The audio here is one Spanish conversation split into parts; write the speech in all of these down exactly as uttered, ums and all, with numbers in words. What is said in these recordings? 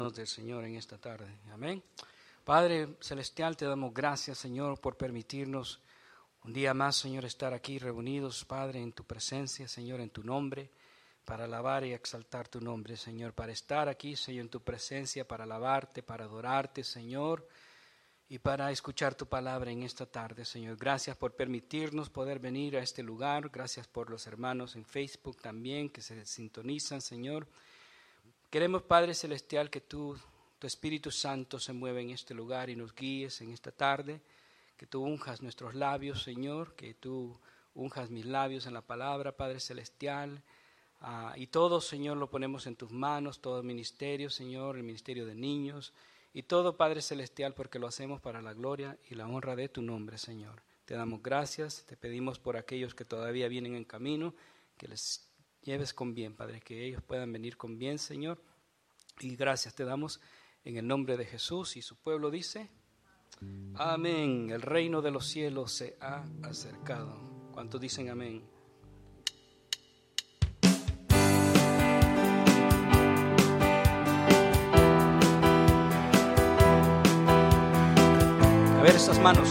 Del Señor en esta tarde. Amén. Padre celestial, te damos gracias, Señor, por permitirnos un día más, Señor, estar aquí reunidos, Padre, en tu presencia, Señor, en tu nombre, para alabar y exaltar tu nombre, Señor, para estar aquí, Señor, en tu presencia, para alabarte, para adorarte, Señor, y para escuchar tu palabra en esta tarde, Señor. Gracias por permitirnos poder venir a este lugar. Gracias por los hermanos en Facebook también que se sintonizan, Señor. Queremos, Padre Celestial, que tú, tu Espíritu Santo se mueva en este lugar y nos guíes en esta tarde, que tú unjas nuestros labios, Señor, que tú unjas mis labios en la palabra, Padre Celestial, uh, y todo, Señor, lo ponemos en tus manos, todo el ministerio, Señor, el ministerio de niños, y todo, Padre Celestial, porque lo hacemos para la gloria y la honra de tu nombre, Señor. Te damos gracias, te pedimos por aquellos que todavía vienen en camino, que les lleves con bien, Padre, que ellos puedan venir con bien, Señor. Y gracias te damos en el nombre de Jesús. Y su pueblo dice, amén. El reino de los cielos se ha acercado. ¿Cuántos dicen amén? A ver esas manos.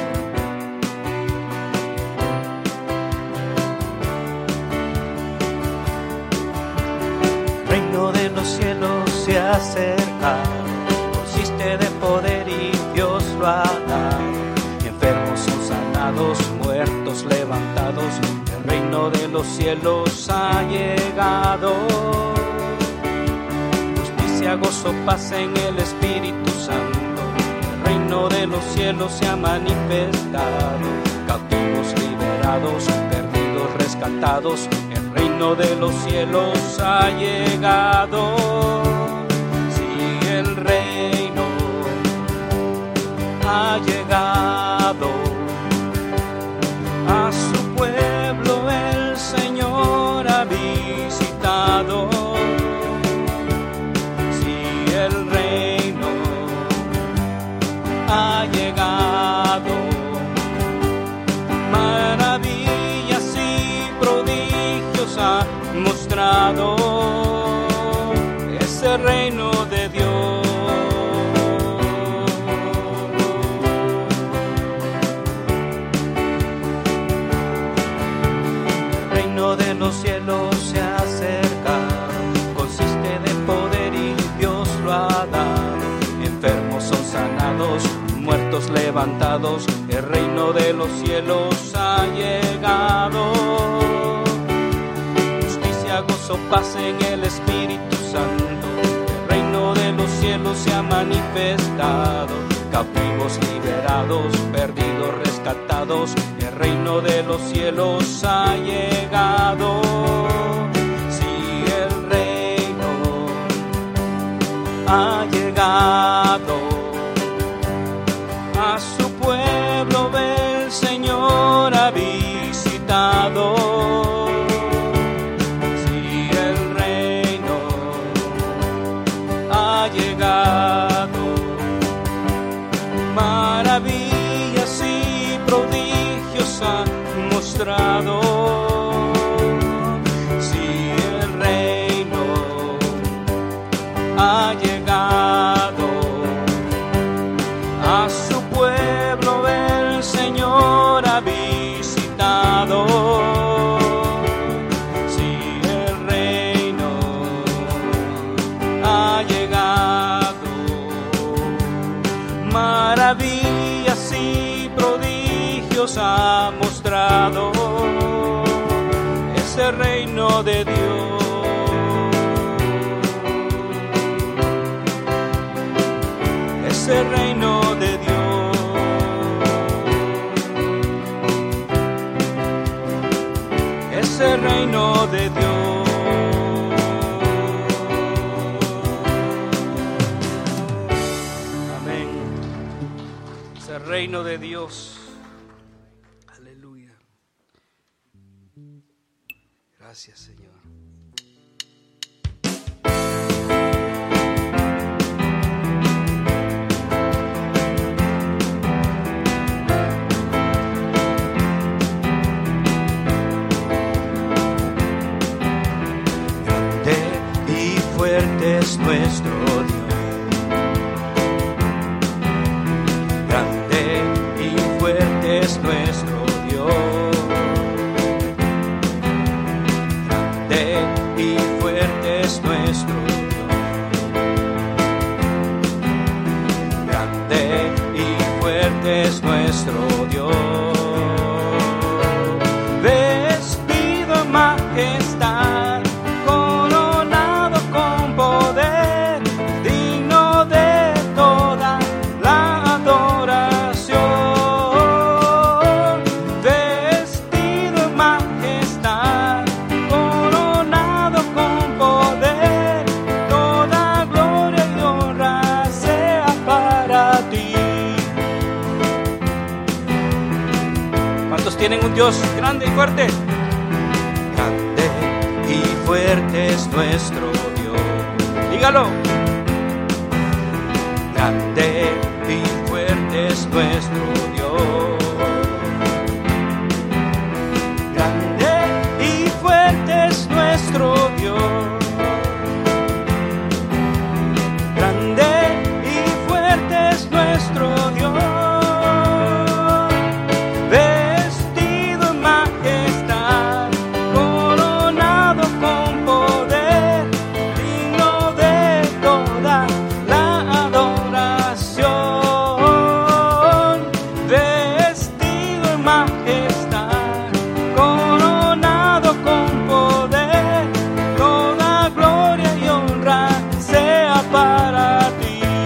De los cielos se acerca, consiste de poder y Dios lo ha dado. Enfermos son sanados, muertos levantados, el reino de los cielos ha llegado. Justicia, gozo, paz en el Espíritu Santo, el reino de los cielos se ha manifestado. Cautivos liberados, perdidos rescatados, el reino de los cielos ha llegado. Sí, el reino ha llegado. A su pueblo el Señor ha visitado. Sí, el reino ha llegado. Maravillas y prodigios ha mostrado ese reino de Dios. El reino de los cielos se acerca, consiste de poder y Dios lo ha dado. Enfermos son sanados, muertos levantados, el reino de los cielos ha llegado. Gozo, paz en el Espíritu Santo, el reino de los cielos se ha manifestado. Cautivos liberados, perdidos rescatados, el reino de los cielos ha llegado. Sí, el reino ha llegado. A su pueblo el Señor ha visitado. Maravillas y prodigios ha mostrado. Sí, el reino ha llegado. A su pueblo el Señor ha visitado. Sí, el reino ha llegado. Maravillas y prodigios ha mostrado ese reino de Dios. Ese reino de Dios. Ese reino de Dios. El reino de Dios. Aleluya. Gracias, Señor. Grande y fuerte es nuestro Dios. Dios, vestido en majestad, coronado con poder, digno de toda la adoración, vestido en majestad, coronado con poder, toda gloria y honra sea para ti. ¿Cuántos tienen un Dios grande y fuerte? Grande y fuerte es nuestro Dios. Dígalo. Grande y fuerte es nuestro Dios. Grande y fuerte es nuestro Dios. Grande y fuerte es nuestro Dios. Vestido en majestad, coronado con poder, digno de toda la adoración. Vestido en majestad, coronado con poder, toda gloria y honra sea para ti.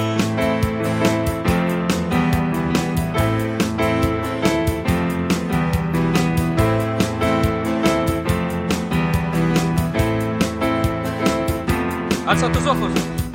Alza tus ojos.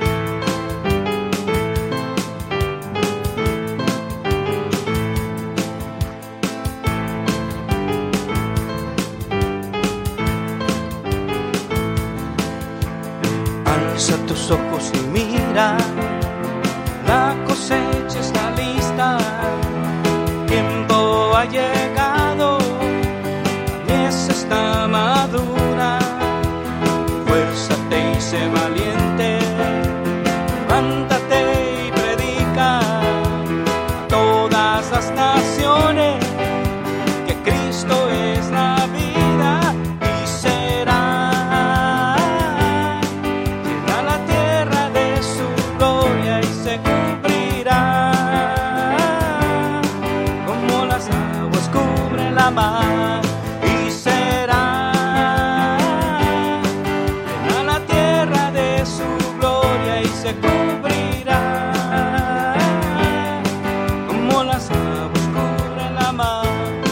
Alza tus ojos y mira, la cosecha está lista, tiempo ha llegado, la mies está madura, fuérzate y sé valiente, levántate y predica a todas las naciones que Cristo es la vida y será llena la tierra de su gloria y se cubrirá como las aguas cubren la mar y será llena la tierra de su gloria y se cubrirá como las aguas cubren la mar.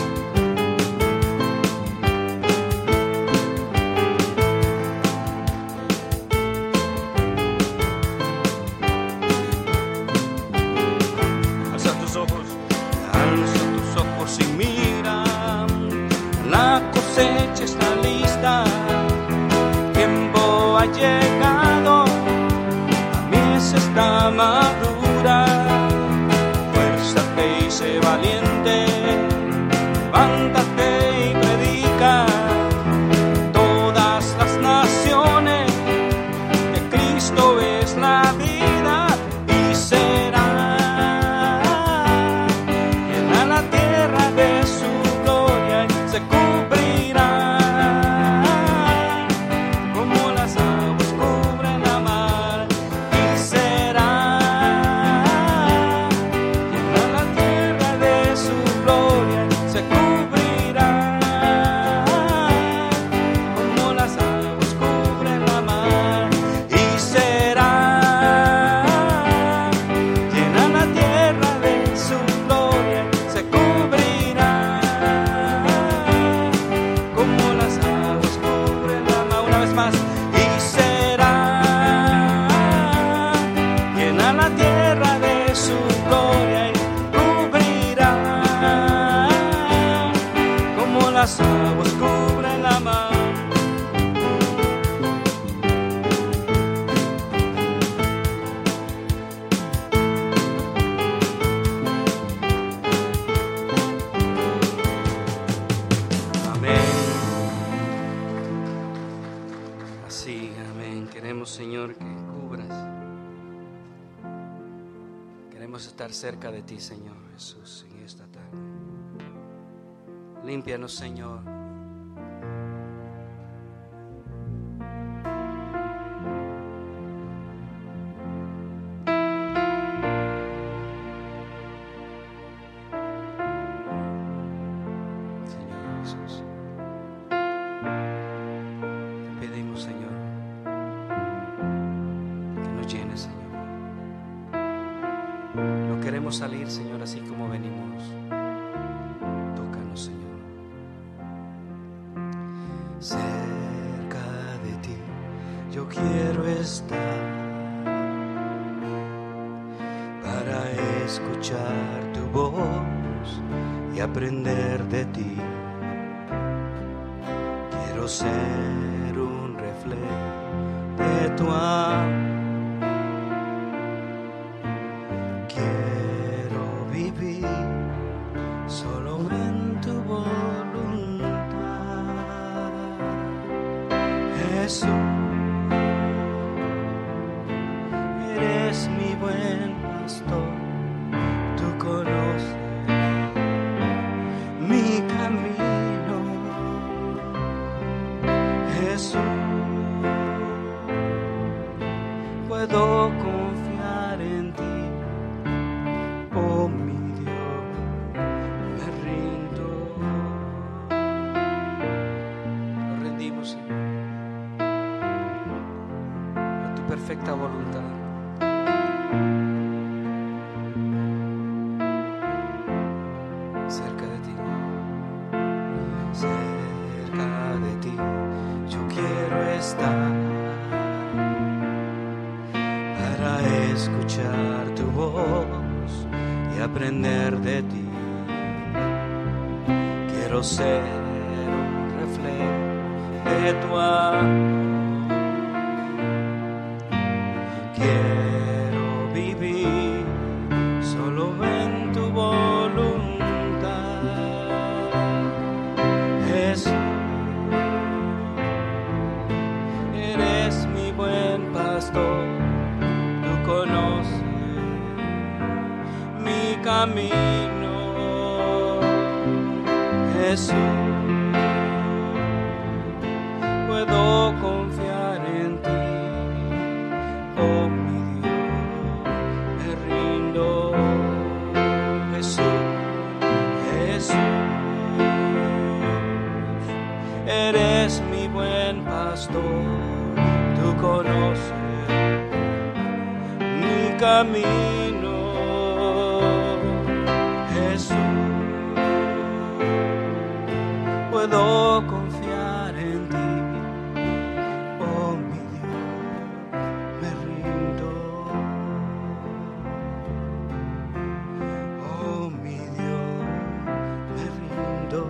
Alza tus ojos, alza tus ojos y mira, la cosecha está lista, tiempo ha llegado, la mies está madura, fuérzate y sé valiente, levántate y predica a todas las naciones que Cristo es la vida y será llena la tierra de su gloria y se cubrirá como las aguas cubren la mar y será llena la tierra de su gloria y se cubrirá como las aguas cubren la mar y será llena la tierra de su gloria y se cubrirá como las aguas cubren la mar. Una vez más y será llena la tierra de su gloria y cubrirá como las aguas cubren la mar. Amén. Así, amén. Queremos, Señor, que cubras. Queremos estar cerca de ti, Señor Jesús, en esta tarde. Límpianos, Señor. queremos salir, Señor, así como venimos. Tócanos, Señor. Cerca de ti yo quiero estar para escuchar tu voz y aprender de ti. Quiero ser un reflejo de tu amor. Quiero vivir solo en tu voluntad. Jesús, eres mi buen pastor. Tú conoces mi camino. Jesús, puedo confiar en ti. Oh mi Dios, me rindo. Nos rendimos, Señor, a tu perfecta voluntad. Cerca de ti, cerca de ti, yo quiero estar para escuchar tu voz y aprender de ti. Quiero ser un reflejo de tu amor. Quiero vivir solo en tu voluntad. Jesús, eres mi buen pastor. Tú conoces mi camino. Jesús, puedo confiar en ti. Oh mi Dios, me rindo. Jesús, Jesús, eres mi buen pastor. Tú conoces mi camino. Jesús, puedo confiar en ti. Oh mi Dios, me rindo. Oh mi Dios, me rindo.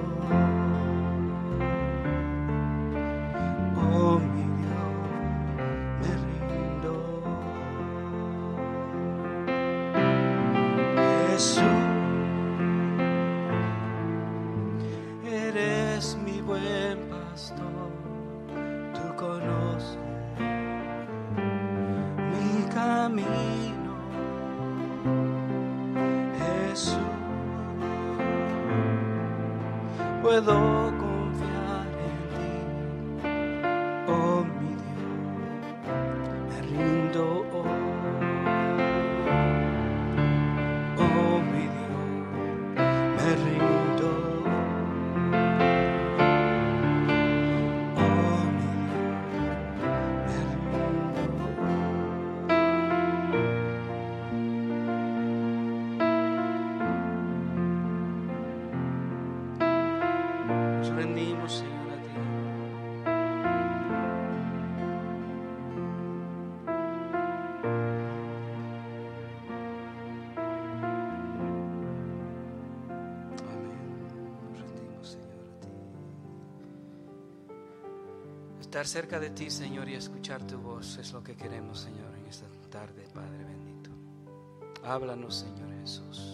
Oh mi Dios, me rindo. Jesús, eres mi buen pastor. Tú conoces mi camino. Jesús, puedo confiar en ti. Oh mi Dios, me rindo. Oh mi Dios, me rindo. Oh mi Dios, me rindo. Nos rendimos, Señor, a ti. Estar cerca de ti, Señor, y escuchar tu voz es lo que queremos, Señor, en esta tarde, Padre bendito. Háblanos, Señor Jesús.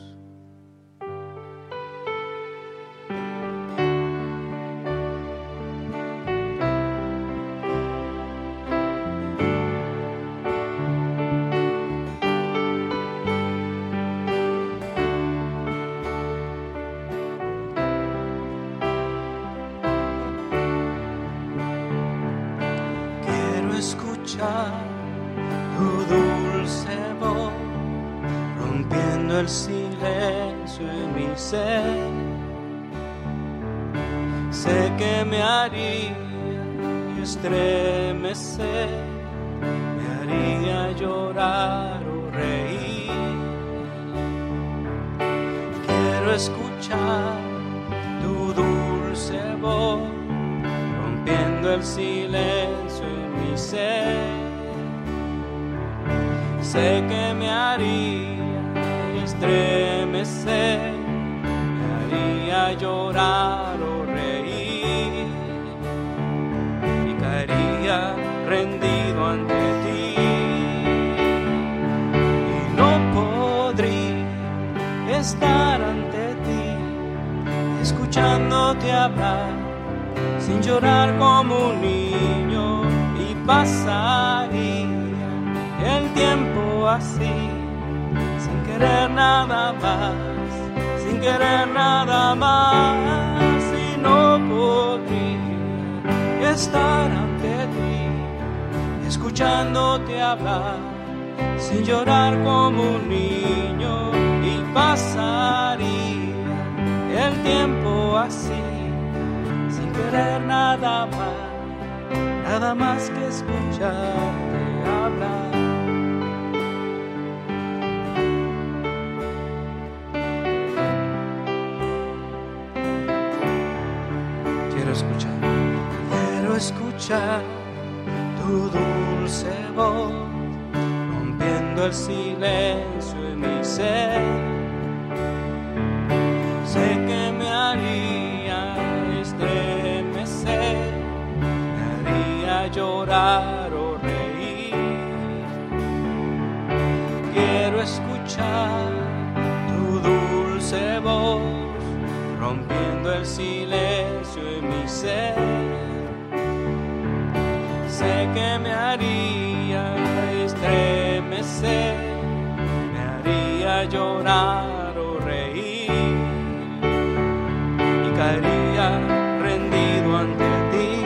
Escuchar tu dulce voz, rompiendo el silencio en mi ser. Sé que me haría estremecer, me haría llorar o reír. escuchar tu dulce voz, rompiendo el silencio en mi ser. Sé que me haría estremecer, me haría llorar o reír, y caería rendido ante ti, y no podría estar ante ti, escuchándote hablar, sin llorar como un niño, y pasaría el tiempo así, sin querer nada más, sin querer nada más, y no podría estar ante ti, escuchándote hablar, sin llorar como un niño, y pasaría el tiempo así, sin querer nada más, nada más que escucharte hablar. Quiero escuchar, quiero escuchar tu dulce voz, rompiendo el silencio en mi ser. Sé que me haría estremecer, me haría llorar o reír. Quiero escuchar tu dulce voz, rompiendo el silencio en mi ser. Sé que me haría estremecer, me haría llorar o reír, y caería rendido ante ti,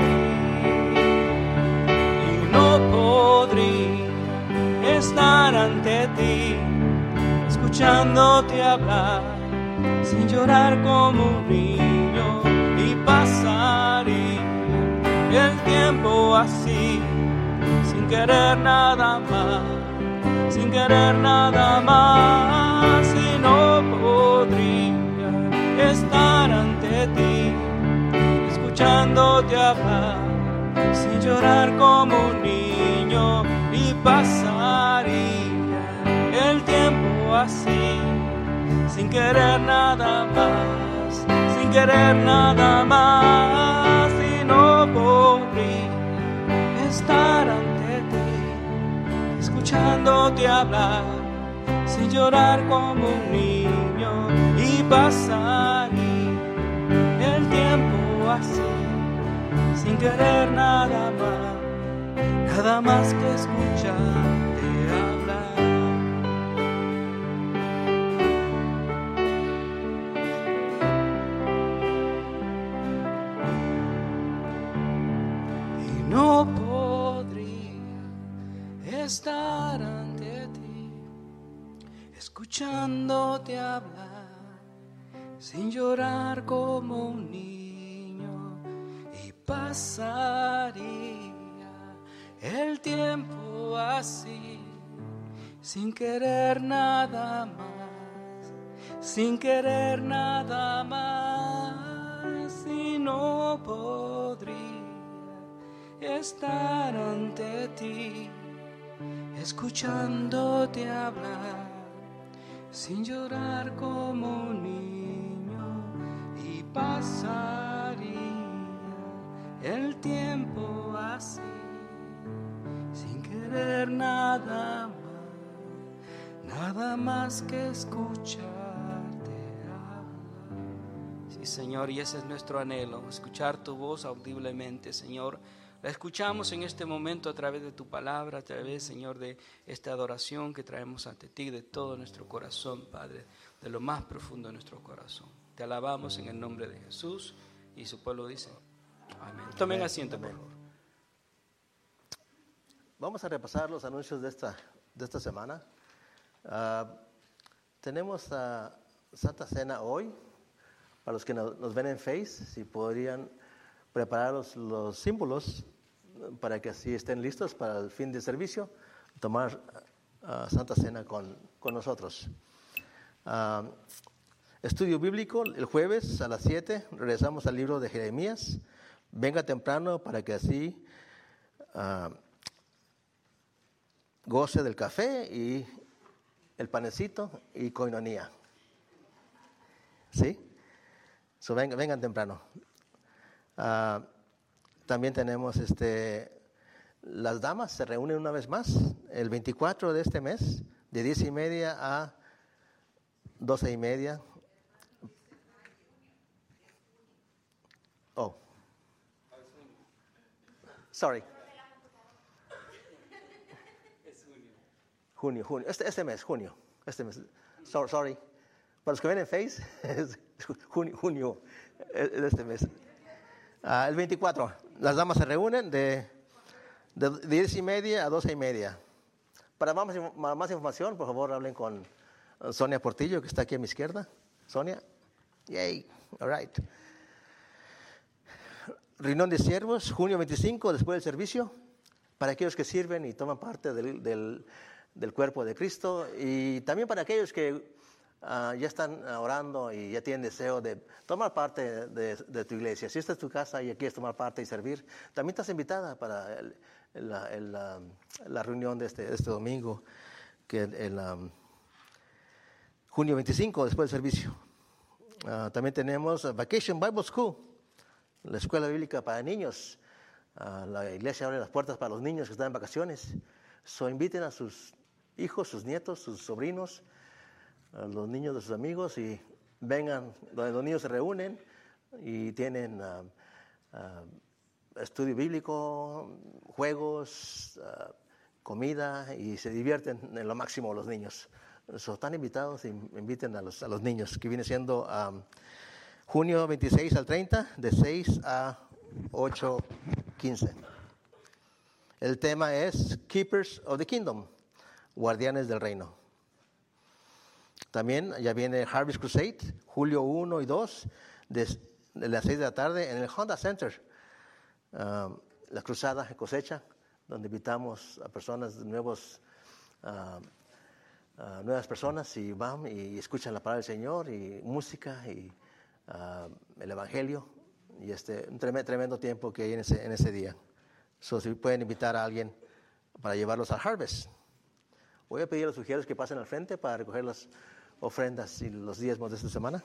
y no podría estar ante ti, escuchándote hablar, sin llorar como un niño, y pasaría el tiempo así, sin querer nada más, sin querer nada más, y no podría estar ante ti, escuchándote hablar, sin llorar como un niño, y pasaría el tiempo así, sin querer nada más, sin querer nada más, y no podría estar ante ti, escuchándote hablar, sin llorar como un niño, y pasaría el tiempo así, sin querer nada más, nada más que escucharte hablar. No podría estar ante ti, escuchándote hablar, sin llorar como un niño, y pasaría el tiempo así, sin querer nada más, sin querer nada más, y no podría estar ante ti, escuchándote hablar, sin llorar como un niño, y pasaría el tiempo así, sin querer nada más, nada más que escucharte hablar. Sí, Señor, y ese es nuestro anhelo, escuchar tu voz audiblemente, Señor. La escuchamos en este momento a través de tu palabra, a través, Señor, de esta adoración que traemos ante ti de todo nuestro corazón, Padre, de lo más profundo de nuestro corazón. Te alabamos en el nombre de Jesús, y su pueblo dice amén. Tomen asiento, por favor. Vamos a repasar los anuncios de esta, de esta semana. Uh, tenemos uh, Santa Cena hoy. Para los que no, nos ven en Face, si podrían preparar los, los símbolos para que así estén listos para el fin de servicio, tomar uh, Santa Cena con, con nosotros. Uh, Estudio bíblico el jueves a las siete. Regresamos al libro de Jeremías. Venga temprano para que así uh, goce del café y el panecito y coinonía. ¿Sí? So, vengan, vengan temprano. Uh, también tenemos este, las damas se reúnen una vez más el veinticuatro de este mes, de diez y media a doce y media. Oh, sorry. Junio, junio, este, este mes, junio, este mes. So, sorry. Para los que ven en Face, es junio, junio de este mes. Uh, el veinticuatro, las damas se reúnen de, de diez y media a doce y media. Para más, más información, por favor, hablen con Sonia Portillo, que está aquí a mi izquierda. Sonia, yay, all right. Reunión de siervos, junio veinticinco, después del servicio, para aquellos que sirven y toman parte del, del, del cuerpo de Cristo, y también para aquellos que Uh, ya están orando y ya tienen deseo de tomar parte de, de tu iglesia. Si esta es tu casa y quieres tomar parte y servir, también estás invitada para el, el, el, la, la reunión de este, de este domingo, que el, el um, junio veinticinco, después del servicio. Uh, también tenemos Vacation Bible School, la escuela bíblica para niños. Uh, la iglesia abre las puertas para los niños que están en vacaciones. So, inviten a sus hijos, sus nietos, sus sobrinos, a los niños de sus amigos, y vengan donde los niños se reúnen y tienen uh, uh, estudio bíblico, juegos, uh, comida, y se divierten en lo máximo los niños. So, están invitados y inviten a los, a los niños, que viene siendo um, junio veintiséis al treinta, de seis a ocho quince. El tema es Keepers of the Kingdom, guardianes del reino. También ya viene Harvest Crusade, julio uno y dos, de, de las seis de la tarde en el Honda Center. Uh, la cruzada de cosecha, donde invitamos a personas nuevos, uh, uh, nuevas personas, y van y escuchan la palabra del Señor, y música, y uh, el Evangelio, y este un tremendo, tremendo tiempo que hay en ese, en ese día. So, si pueden invitar a alguien para llevarlos al Harvest. Voy a pedir a los sugieres que pasen al frente para recoger las ofrendas y los diezmos de esta semana.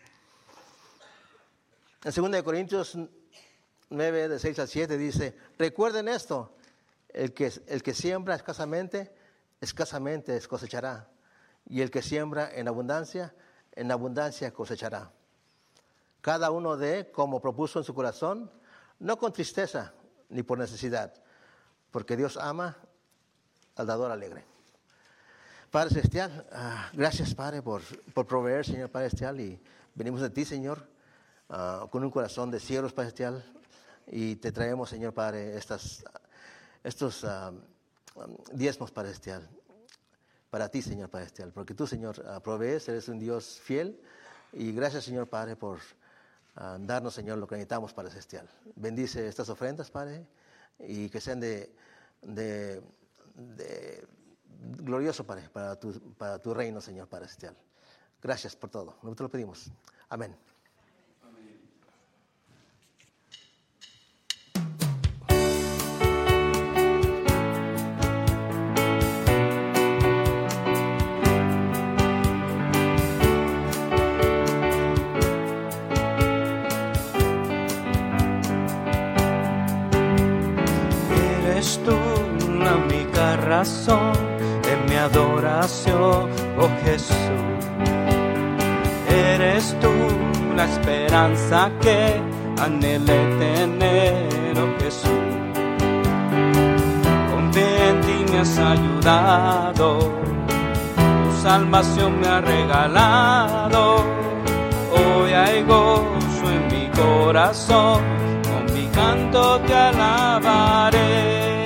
En segunda de Corintios nueve, de seis al siete dice: recuerden esto, el que, el que siembra escasamente, escasamente cosechará, y el que siembra en abundancia, en abundancia cosechará. Cada uno dé como propuso en su corazón, no con tristeza ni por necesidad, porque Dios ama al dador alegre. Padre Celestial, uh, gracias, Padre, por, por proveer, Señor Padre Celestial, y venimos de ti, Señor, uh, con un corazón de siervos, Padre Celestial, y te traemos, Señor Padre, estas, estos uh, diezmos, Padre Celestial, para ti, Señor Padre Celestial, porque tú, Señor, uh, provees, eres un Dios fiel, y gracias, Señor Padre, por uh, darnos, Señor, lo que necesitamos, Padre Celestial. Bendice estas ofrendas, Padre, y que sean de... de, de glorioso, Padre, para tu, para tu reino, Señor Padre Celestial. Gracias por todo. Nosotros te lo pedimos. Amén. Eres tú la única razón de mi adoración, oh Jesús. Eres tú la esperanza que anhelé tener, oh Jesús. Con fe en ti me has ayudado, tu salvación me ha regalado. Hoy hay gozo en mi corazón, con mi canto te alabaré.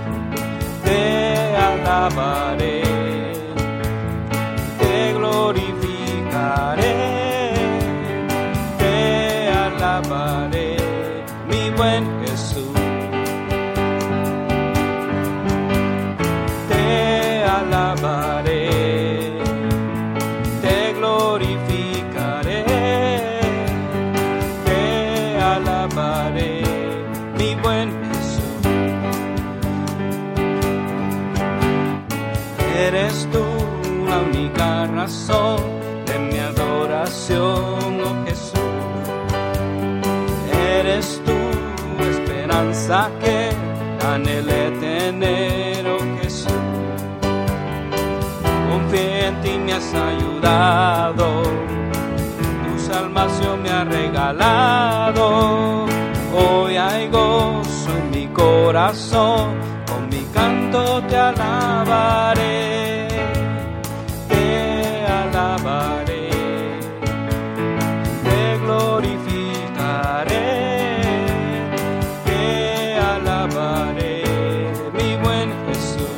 Te alabaré, te glorificaré, te alabaré, mi buen Jesús. Te alabaré, te glorificaré. única razón de mi adoración, oh Jesús. Eres tú, esperanza que anhelé tener, oh Jesús. Confié en ti, me has ayudado, tu salvación me ha regalado. Hoy hay gozo en mi corazón, con mi canto te alabaré, te alabaré, te glorificaré, te alabaré, mi buen Jesús,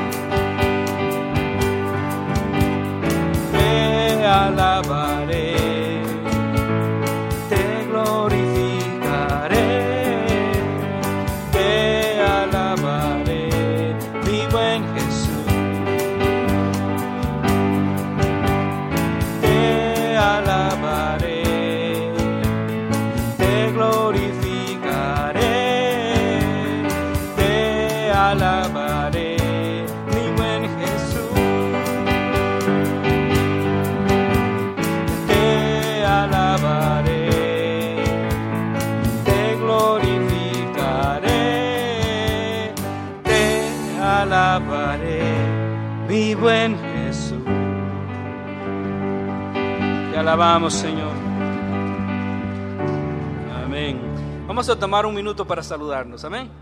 te alabaré, te glorificaré, te alabaré, mi buen Jesús, te alabaré, te glorificaré, te alabaré, mi buen Jesús, te alabaré, te glorificaré, te alabaré, mi buen Jesús. Te alabamos, Señor. Amén. Vamos a tomar un minuto para saludarnos. Amén.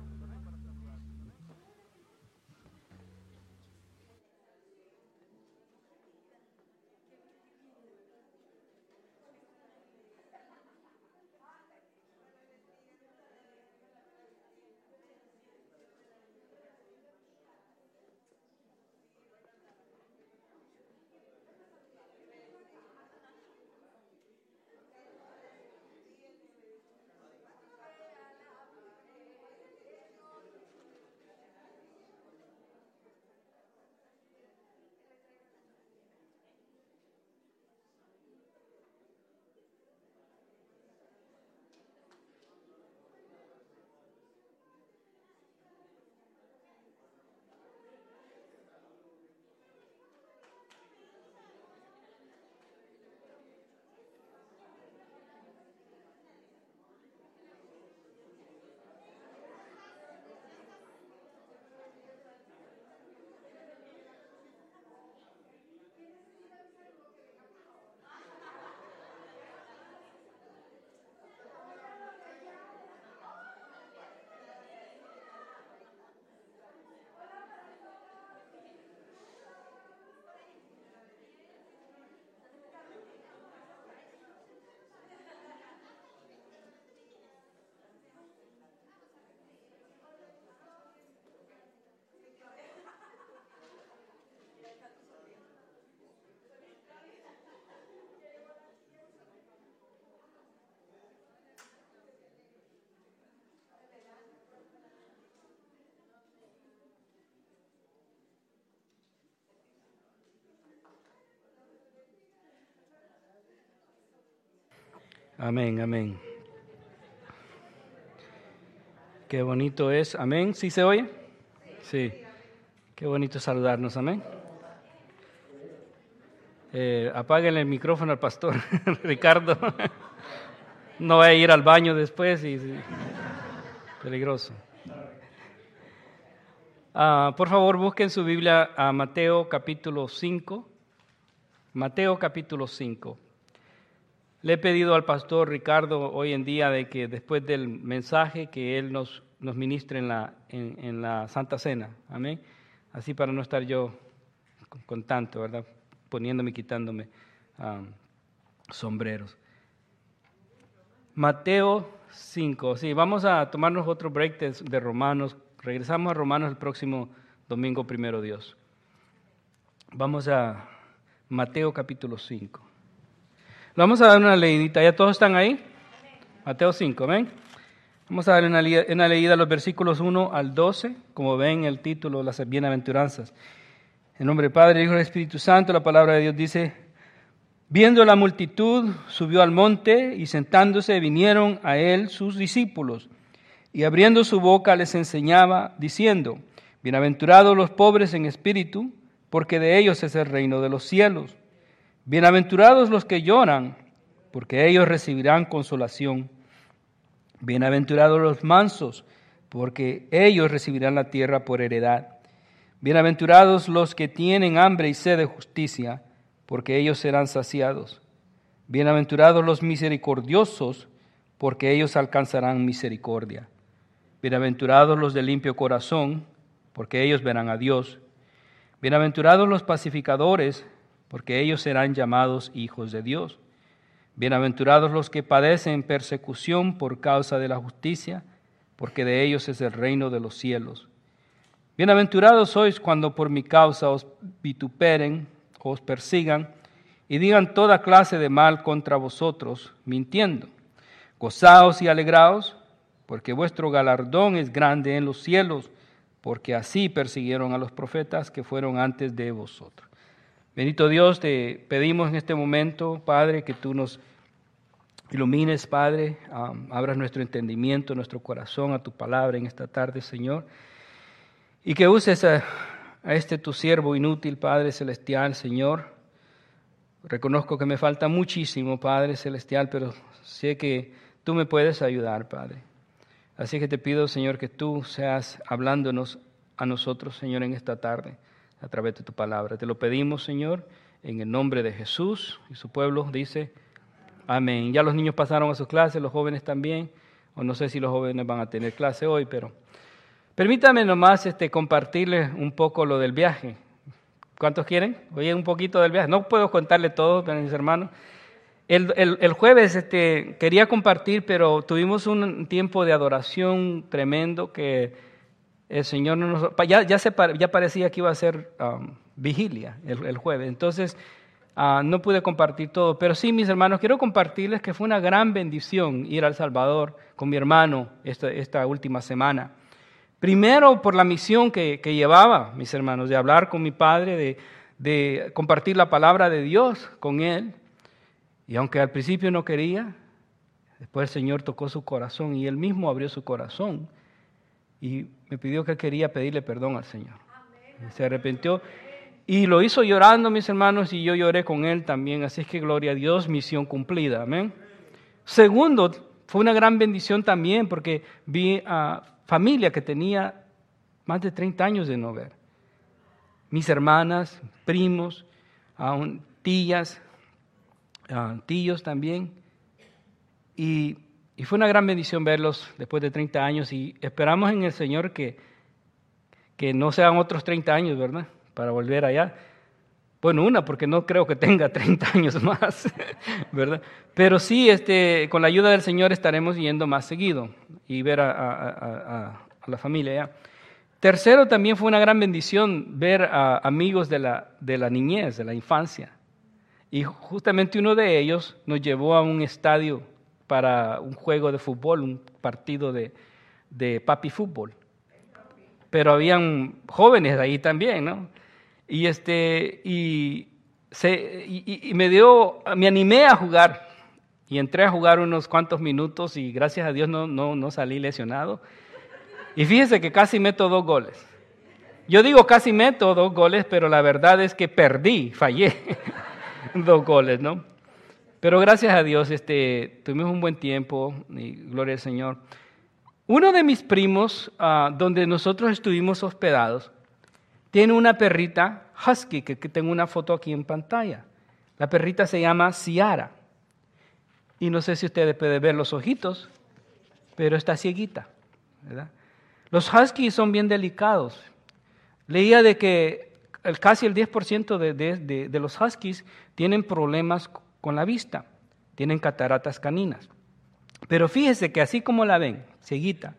Amén, amén. Qué bonito es. Amén. ¿Sí se oye? Sí. Qué bonito saludarnos. Amén. Eh, apáguenle el micrófono al pastor Ricardo. No va a ir al baño después y, y peligroso. Uh, por favor, busquen su Biblia a Mateo capítulo cinco. Mateo capítulo cinco. Le he pedido al pastor Ricardo hoy en día de que después del mensaje que él nos, nos ministre en la, en, en la Santa Cena. Amén. Así para no estar yo con, con tanto, ¿verdad? Poniéndome y quitándome um, sombreros. Mateo cinco. Sí, vamos a tomarnos otro break de, de Romanos. Regresamos a Romanos el próximo domingo, primero Dios. Vamos a Mateo capítulo cinco. Le vamos a dar una leidita. ¿Ya todos están ahí? Amén. Mateo cinco, ¿ven? Vamos a darle una, una leída a los versículos uno al doce, como ven el título, las bienaventuranzas. En nombre del Padre, Hijo y del Espíritu Santo, la palabra de Dios dice: viendo la multitud, subió al monte y sentándose vinieron a él sus discípulos. Y abriendo su boca les enseñaba, diciendo: bienaventurados los pobres en espíritu, porque de ellos es el reino de los cielos. Bienaventurados los que lloran, porque ellos recibirán consolación. Bienaventurados los mansos, porque ellos recibirán la tierra por heredad. Bienaventurados los que tienen hambre y sed de justicia, porque ellos serán saciados. Bienaventurados los misericordiosos, porque ellos alcanzarán misericordia. Bienaventurados los de limpio corazón, porque ellos verán a Dios. Bienaventurados los pacificadores, porque ellos serán llamados hijos de Dios. Bienaventurados los que padecen persecución por causa de la justicia, porque de ellos es el reino de los cielos. Bienaventurados sois cuando por mi causa os vituperen, os persigan, y digan toda clase de mal contra vosotros, mintiendo. Gozaos y alegraos, porque vuestro galardón es grande en los cielos, porque así persiguieron a los profetas que fueron antes de vosotros. Bendito Dios, te pedimos en este momento, Padre, que tú nos ilumines, Padre, um, abras nuestro entendimiento, nuestro corazón a tu palabra en esta tarde, Señor, y que uses a, a este tu siervo inútil, Padre Celestial, Señor. Reconozco que me falta muchísimo, Padre Celestial, pero sé que tú me puedes ayudar, Padre. Así que te pido, Señor, que tú seas hablándonos a nosotros, Señor, en esta tarde, a través de tu palabra. Te lo pedimos, Señor, en el nombre de Jesús, y su pueblo dice, amén. Ya los niños pasaron a sus clases, los jóvenes también, o no sé si los jóvenes van a tener clase hoy, pero permítame nomás este, compartirles un poco lo del viaje. ¿Cuántos quieren? Oye, un poquito del viaje. No puedo contarle todo, mis hermanos. El, el, el jueves este, quería compartir, pero tuvimos un tiempo de adoración tremendo que el Señor no nos... Ya, ya, se, ya parecía que iba a ser um, vigilia el, el jueves, entonces uh, no pude compartir todo. Pero sí, mis hermanos, quiero compartirles que fue una gran bendición ir a El Salvador con mi hermano esta, esta última semana. Primero, por la misión que, que llevaba, mis hermanos, de hablar con mi padre, de, de compartir la palabra de Dios con él. Y aunque al principio no quería, después el Señor tocó su corazón y él mismo abrió su corazón y me pidió que quería pedirle perdón al Señor. Amén. Se arrepintió y lo hizo llorando, mis hermanos, y yo lloré con él también. Así es que gloria a Dios, misión cumplida. Amén. Segundo, fue una gran bendición también porque vi a familia que tenía más de treinta años de no ver. Mis hermanas, primos, aún tías, uh, tíos también. Y, y fue una gran bendición verlos después de treinta años y esperamos en el Señor que, que no sean otros treinta años, ¿verdad? Para volver allá. Bueno, una, porque no creo que tenga treinta años más, ¿verdad? Pero sí, este, con la ayuda del Señor estaremos yendo más seguido y ver a, a, a, a la familia allá. Tercero, también fue una gran bendición ver a amigos de la, de la niñez, de la infancia. Y justamente uno de ellos nos llevó a un estadio para un juego de fútbol, un partido de, de papi fútbol. Pero habían jóvenes ahí también, ¿no? Y, este, y, se, y, y me dio, me animé a jugar y entré a jugar unos cuantos minutos y gracias a Dios no, no, no salí lesionado. Y fíjese que casi meto dos goles. Yo digo casi meto dos goles, pero la verdad es que perdí, fallé dos goles, ¿no? Pero gracias a Dios este, tuvimos un buen tiempo y gloria al Señor. Uno de mis primos, uh, donde nosotros estuvimos hospedados, tiene una perrita husky, que, que tengo una foto aquí en pantalla. La perrita se llama Ciara. Y no sé si ustedes pueden ver los ojitos, pero está cieguita, ¿verdad? Los huskies son bien delicados. Leía de que el, casi el diez por ciento de, de, de, de los huskies tienen problemas con la vista, tienen cataratas caninas. Pero fíjese que así como la ven, cieguita,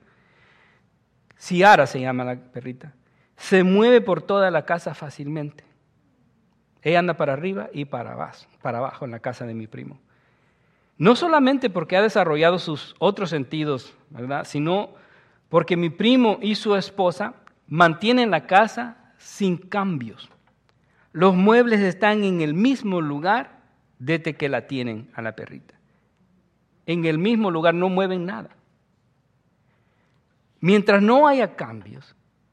Ciara se llama la perrita, se mueve por toda la casa fácilmente. Ella anda para arriba y para abajo, para abajo en la casa de mi primo. No solamente porque ha desarrollado sus otros sentidos, ¿verdad?, sino porque mi primo y su esposa mantienen la casa sin cambios. Los muebles están en el mismo lugar desde que la tienen a la perrita. En el mismo lugar, no mueven nada. Mientras no haya cambios,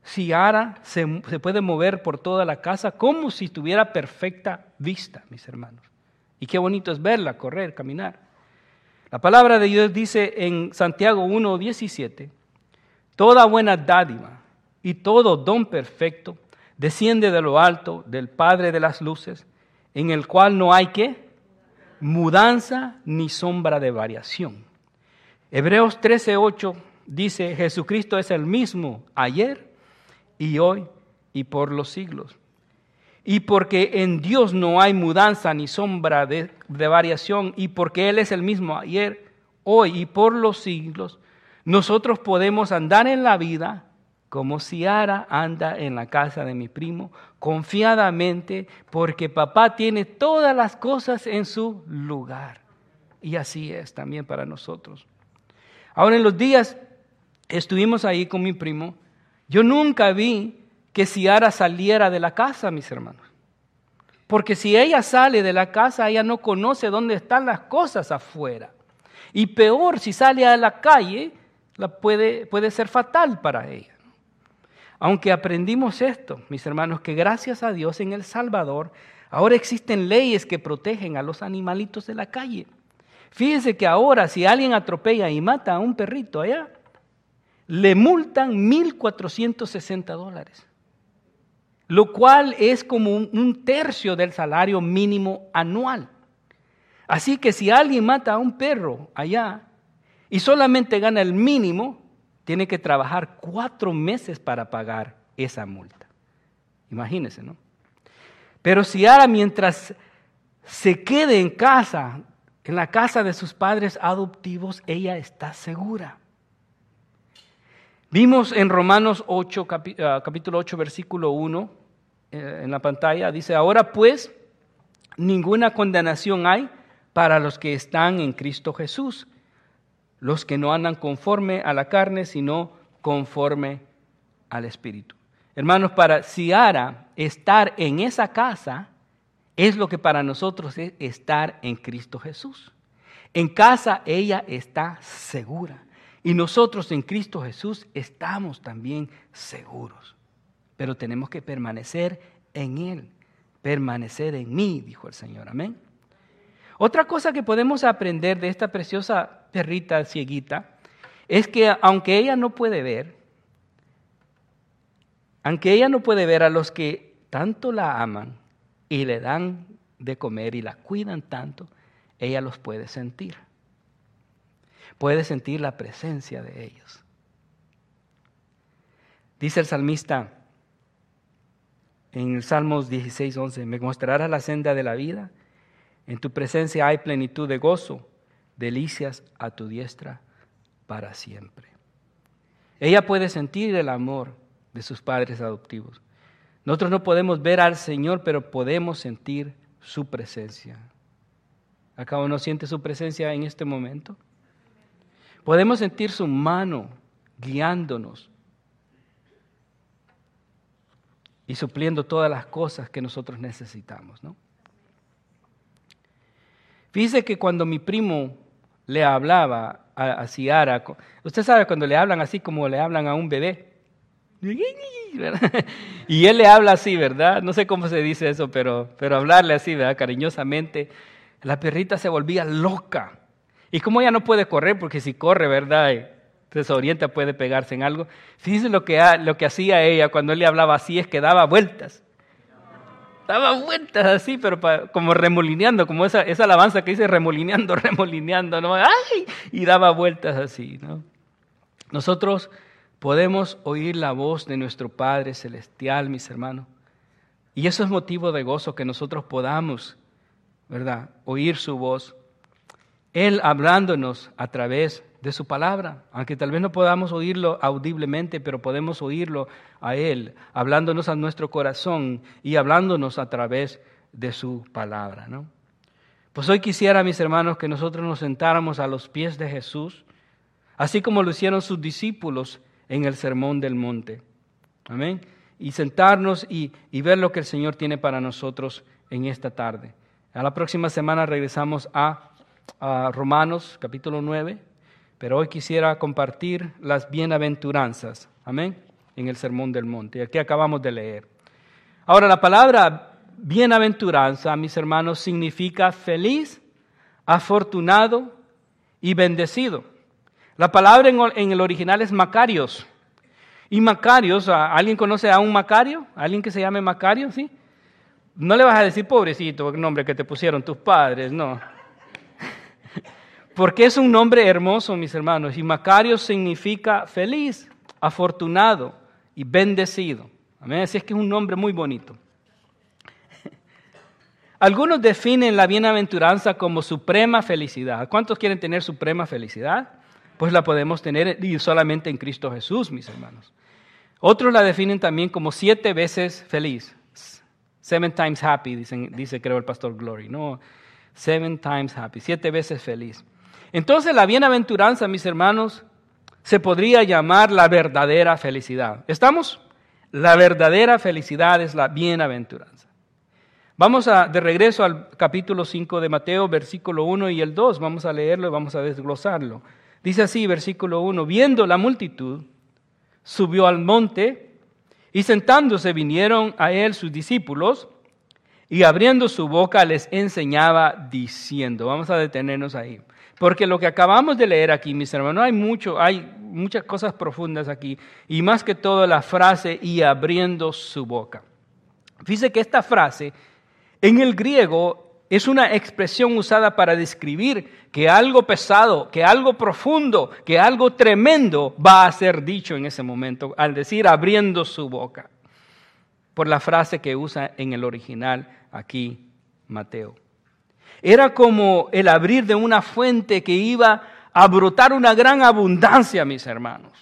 Ciara se, se puede mover por toda la casa como si tuviera perfecta vista, mis hermanos. Y qué bonito es verla correr, caminar. La palabra de Dios dice en Santiago uno diecisiete, toda buena dádiva y todo don perfecto desciende de lo alto, del Padre de las luces, en el cual no hay ¿qué? Mudanza ni sombra de variación. Hebreos trece ocho dice, Jesucristo es el mismo ayer y hoy y por los siglos. Y porque en Dios no hay mudanza ni sombra de, de variación, y porque Él es el mismo ayer, hoy y por los siglos, nosotros podemos andar en la vida como Ciara anda en la casa de mi primo, confiadamente, porque papá tiene todas las cosas en su lugar. Y así es también para nosotros. Ahora, en los días estuvimos ahí con mi primo, yo nunca vi que Ciara saliera de la casa, mis hermanos. Porque si ella sale de la casa, ella no conoce dónde están las cosas afuera. Y peor, si sale a la calle, la puede, puede ser fatal para ella. Aunque aprendimos esto, mis hermanos, que gracias a Dios en El Salvador, ahora existen leyes que protegen a los animalitos de la calle. Fíjense que ahora si alguien atropella y mata a un perrito allá, le multan mil cuatrocientos sesenta dólares, lo cual es como un, un tercio del salario mínimo anual. Así que si alguien mata a un perro allá y solamente gana el mínimo, tiene que trabajar cuatro meses para pagar esa multa. Imagínense, ¿no? Pero si ahora mientras se quede en casa, en la casa de sus padres adoptivos, ella está segura. Vimos en Romanos ocho, capítulo ocho, versículo uno, en la pantalla, dice, ahora pues, ninguna condenación hay para los que están en Cristo Jesús, los que no andan conforme a la carne, sino conforme al Espíritu. Hermanos, para Ciara, estar en esa casa es lo que para nosotros es estar en Cristo Jesús. En casa ella está segura. Y nosotros en Cristo Jesús estamos también seguros. Pero tenemos que permanecer en Él. Permanecer en mí, dijo el Señor. Amén. Otra cosa que podemos aprender de esta preciosa perrita cieguita es que aunque ella no puede ver, aunque ella no puede ver a los que tanto la aman y le dan de comer y la cuidan tanto, ella los puede sentir. Puede sentir la presencia de ellos. Dice el salmista en el Salmos dieciséis once, me mostrarás la senda de la vida, en tu presencia hay plenitud de gozo, delicias a tu diestra para siempre. Ella puede sentir el amor de sus padres adoptivos. Nosotros no podemos ver al Señor, pero podemos sentir su presencia. ¿Acaso no siente su presencia en este momento? Podemos sentir su mano guiándonos y supliendo todas las cosas que nosotros necesitamos, ¿no? Fíjese que cuando mi primo le hablaba a, a Ciara, usted sabe cuando le hablan así como le hablan a un bebé, y él le habla así, ¿verdad? No sé cómo se dice eso, pero, pero hablarle así, ¿verdad? Cariñosamente, la perrita se volvía loca. Y como ella no puede correr, porque si corre, ¿verdad?, se desorienta, puede pegarse en algo. Fíjense lo que, lo que hacía ella cuando él le hablaba así, es que daba vueltas. Daba vueltas así, pero pa, como remolineando, como esa, esa alabanza que dice remolineando, remolineando, ¿no? ¡Ay! Y daba vueltas así, ¿no? Nosotros podemos oír la voz de nuestro Padre Celestial, mis hermanos. Y eso es motivo de gozo, que nosotros podamos, ¿verdad?, oír su voz. Él hablándonos a través de su palabra, aunque tal vez no podamos oírlo audiblemente, pero podemos oírlo a Él, hablándonos a nuestro corazón y hablándonos a través de su palabra, ¿no? Pues hoy quisiera, mis hermanos, que nosotros nos sentáramos a los pies de Jesús, así como lo hicieron sus discípulos en el Sermón del Monte. Amén. Y sentarnos y, y ver lo que el Señor tiene para nosotros en esta tarde. A la próxima semana regresamos a a Romanos capítulo nueve, pero hoy quisiera compartir las bienaventuranzas. Amén. en el Sermón del Monte, que acabamos de leer. Ahora, la palabra bienaventuranza, mis hermanos, significa feliz, afortunado y bendecido. La palabra en el original es Macarios. Y Macarios, ¿alguien conoce a un Macario? ¿Alguien que se llame Macario? ¿Sí? No le vas a decir pobrecito, el nombre que te pusieron tus padres, no. Porque es un nombre hermoso, mis hermanos. Y Macario significa feliz, afortunado y bendecido. Amén. Así es que es un nombre muy bonito. Algunos definen la bienaventuranza como suprema felicidad. ¿Cuántos quieren tener suprema felicidad? Pues la podemos tener y solamente en Cristo Jesús, mis hermanos. Otros la definen también como siete veces feliz. Seven times happy, dicen, dice creo el pastor Glory. No, seven times happy, siete veces feliz. Entonces la bienaventuranza, mis hermanos, se podría llamar la verdadera felicidad. ¿Estamos? La verdadera felicidad es la bienaventuranza. Vamos a, de regreso al capítulo cinco de Mateo, versículo uno y el dos. Vamos a leerlo y vamos a desglosarlo. Dice así, versículo uno, viendo la multitud, subió al monte y sentándose vinieron a él sus discípulos y abriendo su boca les enseñaba diciendo. Vamos a detenernos ahí. Porque lo que acabamos de leer aquí, mis hermanos, hay mucho, hay muchas cosas profundas aquí. Y más que todo la frase, y abriendo su boca. Fíjese que esta frase, en el griego, es una expresión usada para describir que algo pesado, que algo profundo, que algo tremendo va a ser dicho en ese momento, al decir abriendo su boca. Por la frase que usa en el original aquí Mateo. Era como el abrir de una fuente que iba a brotar una gran abundancia, mis hermanos.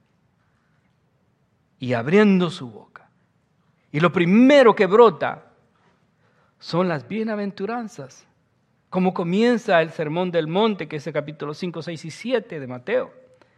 Y abriendo su boca. Y lo primero que brota son las bienaventuranzas. Como comienza el Sermón del Monte, que es el capítulo cinco, seis y siete de Mateo.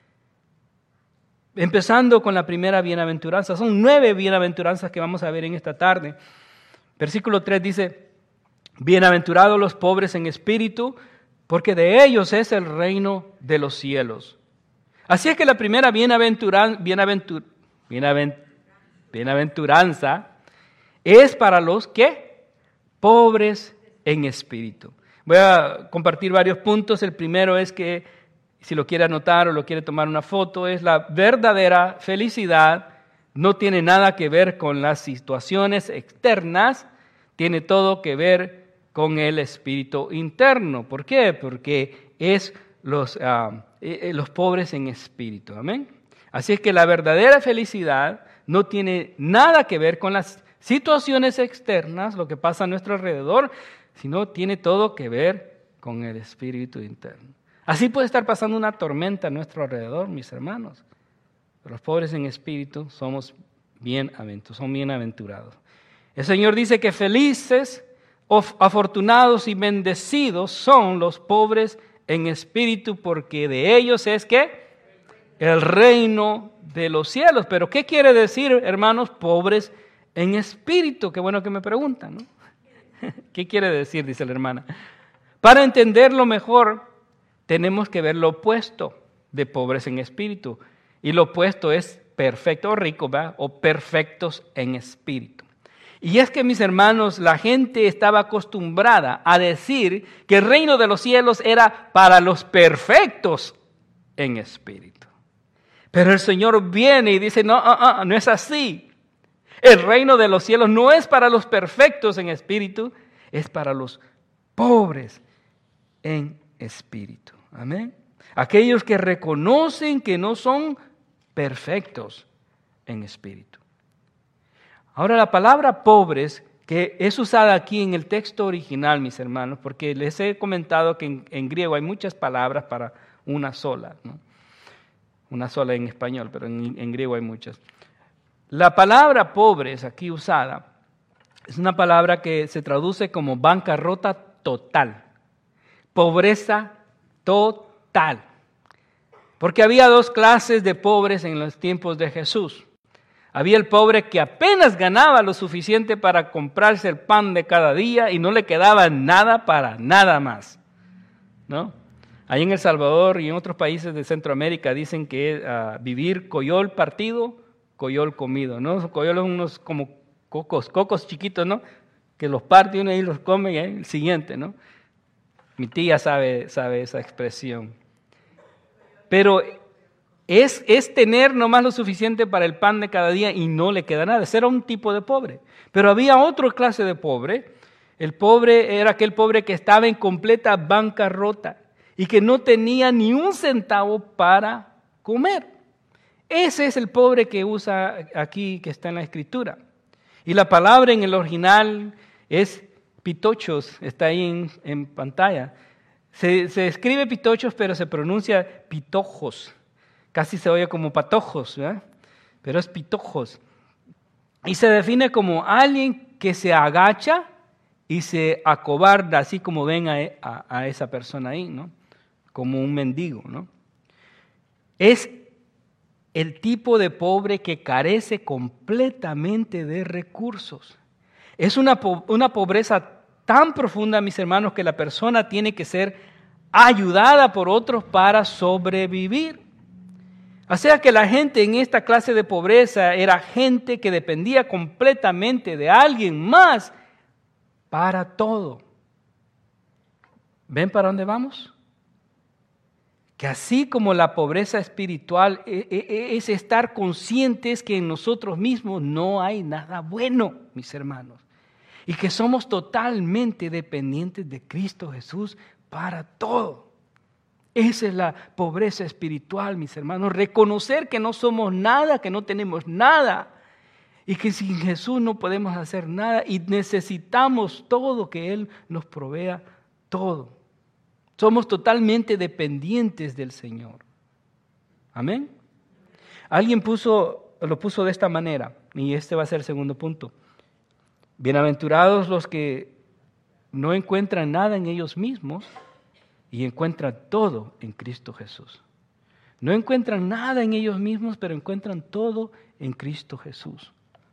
Empezando con la primera bienaventuranza. Son nueve bienaventuranzas que vamos a ver en esta tarde. Versículo tres dice, bienaventurados los pobres en espíritu, porque de ellos es el reino de los cielos. Así es que la primera bienaventuran, bienaventur, bienavent, bienaventuranza es para los que pobres en espíritu. Voy a compartir varios puntos. El primero es que, si lo quiere anotar o lo quiere tomar una foto, es la verdadera felicidad. No tiene nada que ver con las situaciones externas, tiene todo que ver con el espíritu interno. ¿Por qué? Porque es los, uh, los pobres en espíritu. Amén. Así es que la verdadera felicidad no tiene nada que ver con las situaciones externas, lo que pasa a nuestro alrededor, sino tiene todo que ver con el espíritu interno. Así puede estar pasando una tormenta a nuestro alrededor, mis hermanos. Pero los pobres en espíritu somos bienaventurados, son bienaventurados. El Señor dice que felices, afortunados y bendecidos son los pobres en espíritu, porque de ellos es que el reino de los cielos. Pero ¿qué quiere decir, hermanos, pobres en espíritu? Qué bueno que me preguntan, ¿no? ¿Qué quiere decir? Dice la hermana. Para entenderlo mejor, tenemos que ver lo opuesto de pobres en espíritu. Y lo opuesto es perfecto o rico, ¿verdad? O perfectos en espíritu. Y es que, mis hermanos, la gente estaba acostumbrada a decir que el reino de los cielos era para los perfectos en espíritu. Pero el Señor viene y dice, no, uh, uh, no es así. El reino de los cielos no es para los perfectos en espíritu, es para los pobres en espíritu. Amén. Aquellos que reconocen que no son perfectos en espíritu. Ahora, la palabra pobres, que es usada aquí en el texto original, mis hermanos, porque les he comentado que en, en griego hay muchas palabras para una sola, ¿no? Una sola en español, pero en, en griego hay muchas. La palabra pobres aquí usada es una palabra que se traduce como bancarrota total, pobreza total. Porque había dos clases de pobres en los tiempos de Jesús. Había el pobre que apenas ganaba lo suficiente para comprarse el pan de cada día y no le quedaba nada para nada más, ¿no? Ahí en El Salvador y en otros países de Centroamérica dicen que uh, vivir coyol partido coyol comido, ¿no? Coyol son unos como cocos, cocos chiquitos, ¿no? Que los parte uno y los come y el siguiente, ¿no? Mi tía sabe, sabe esa expresión. Pero es, es tener nomás lo suficiente para el pan de cada día y no le queda nada. Ese era un tipo de pobre. Pero había otra clase de pobre. El pobre era aquel pobre que estaba en completa bancarrota y que no tenía ni un centavo para comer. Ese es el pobre que usa aquí, que está en la Escritura. Y la palabra en el original es pitochos, está ahí en, en pantalla. Se, se escribe pitochos, pero se pronuncia pitojos. Casi se oye como patojos, ¿verdad? Pero es pitojos. Y se define como alguien que se agacha y se acobarda, así como ven a, a, a esa persona ahí, ¿no? Como un mendigo, ¿no? Es el tipo de pobre que carece completamente de recursos. Es una, una pobreza tan profunda, mis hermanos, que la persona tiene que ser ayudada por otros para sobrevivir. O sea que la gente en esta clase de pobreza era gente que dependía completamente de alguien más para todo. ¿Ven para dónde vamos? Que así como la pobreza espiritual es estar conscientes que en nosotros mismos no hay nada bueno, mis hermanos, y que somos totalmente dependientes de Cristo Jesús para todo. Esa es la pobreza espiritual, mis hermanos, reconocer que no somos nada, que no tenemos nada, y que sin Jesús no podemos hacer nada, y necesitamos todo, que Él nos provea todo. Somos totalmente dependientes del Señor. Amén. Alguien puso, lo puso de esta manera, y este va a ser el segundo punto. Bienaventurados los que no encuentran nada en ellos mismos y encuentran todo en Cristo Jesús. No encuentran nada en ellos mismos, pero encuentran todo en Cristo Jesús.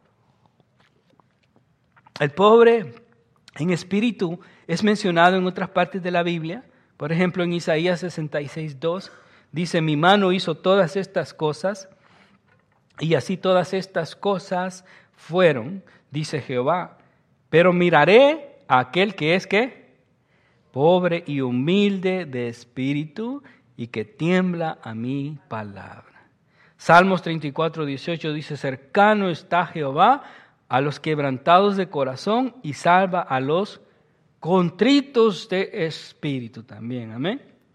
El pobre en espíritu es mencionado en otras partes de la Biblia. Por ejemplo, en Isaías sesenta y seis, dos, dice, mi mano hizo todas estas cosas, y así todas estas cosas fueron, dice Jehová. Pero miraré a aquel que es, ¿qué? Pobre y humilde de espíritu, y que tiembla a mi palabra. Salmos treinta y cuatro, dieciocho dice, cercano está Jehová a los quebrantados de corazón, y salva a los contritos de espíritu también, amén.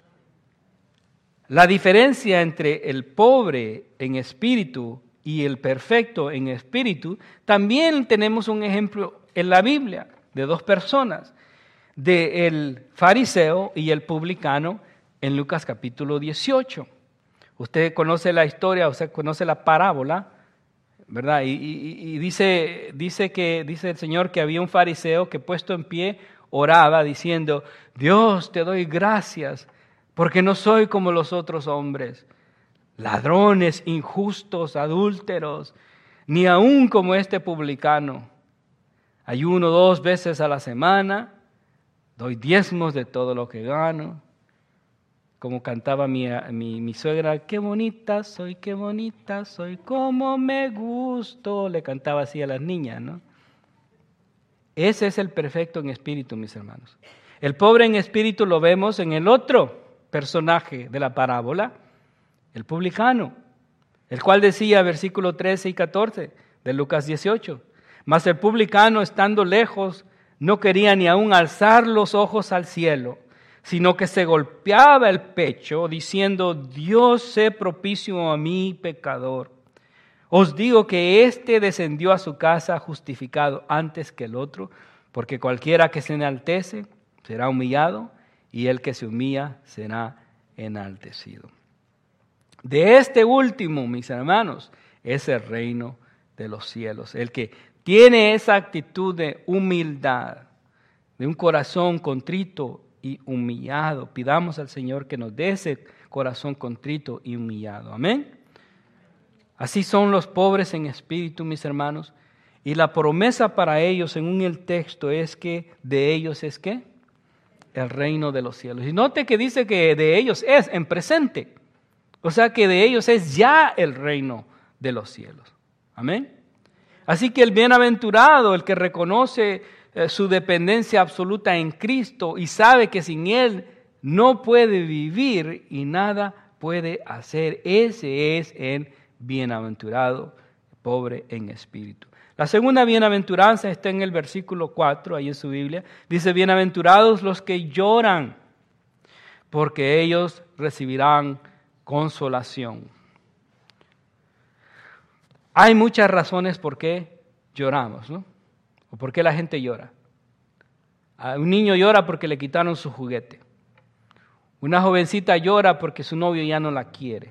La diferencia entre el pobre en espíritu y el perfecto en espíritu, también tenemos un ejemplo en la Biblia de dos personas, del fariseo y el publicano en Lucas capítulo dieciocho. Usted conoce la historia, usted conoce la parábola, ¿verdad? Y, y, y dice, dice, que, dice el Señor que había un fariseo que puesto en pie oraba diciendo, Dios, te doy gracias porque no soy como los otros hombres, ladrones, injustos, adúlteros, ni aún como este publicano. Ayuno dos veces a la semana, doy diezmos de todo lo que gano. Como cantaba mi, mi, mi suegra, qué bonita soy, qué bonita soy, cómo me gusto, le cantaba así a las niñas, ¿no? Ese es el perfecto en espíritu, mis hermanos. El pobre en espíritu lo vemos en el otro personaje de la parábola, el publicano, el cual decía, versículo trece y catorce de Lucas dieciocho, mas el publicano, estando lejos, no quería ni aún alzar los ojos al cielo, sino que se golpeaba el pecho, diciendo, Dios, sé propicio a mí, pecador. Os digo que éste descendió a su casa justificado antes que el otro, porque cualquiera que se enaltece será humillado, y el que se humilla será enaltecido. De este último, mis hermanos, es el reino de los cielos. El que tiene esa actitud de humildad, de un corazón contrito y humillado. Pidamos al Señor que nos dé ese corazón contrito y humillado. Amén. Así son los pobres en espíritu, mis hermanos, y la promesa para ellos, según el texto, es que de ellos es ¿qué? El reino de los cielos. Y note que dice que de ellos es en presente, o sea que de ellos es ya el reino de los cielos. Amén. Así que el bienaventurado, el que reconoce eh, su dependencia absoluta en Cristo y sabe que sin Él no puede vivir y nada puede hacer, ese es el bienaventurado, pobre en espíritu. La segunda bienaventuranza está en el versículo cuatro, ahí en su Biblia. Dice, bienaventurados los que lloran, porque ellos recibirán consolación. Hay muchas razones por qué lloramos, ¿no? O por qué la gente llora. Un niño llora porque le quitaron su juguete. Una jovencita llora porque su novio ya no la quiere.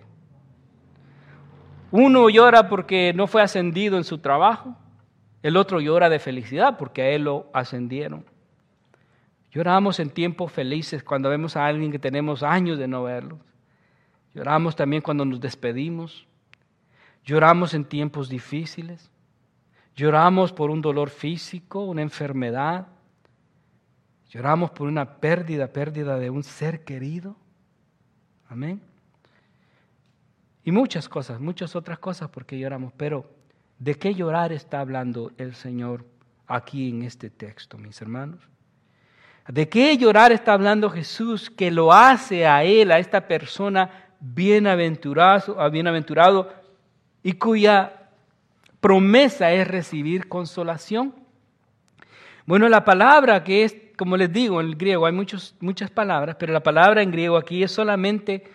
Uno llora porque no fue ascendido en su trabajo. El otro llora de felicidad porque a él lo ascendieron. Lloramos en tiempos felices cuando vemos a alguien que tenemos años de no verlos. Lloramos también cuando nos despedimos. Lloramos en tiempos difíciles. Lloramos por un dolor físico, una enfermedad. Lloramos por una pérdida, pérdida de un ser querido. Amén. Y muchas cosas, muchas otras cosas porque lloramos. Pero, ¿de qué llorar está hablando el Señor aquí en este texto, mis hermanos? ¿De qué llorar está hablando Jesús que lo hace a Él, a esta persona bienaventurado, bienaventurado y cuya promesa es recibir consolación? Bueno, la palabra que es, como les digo, en el griego hay muchos, muchas palabras, pero la palabra en griego aquí es solamente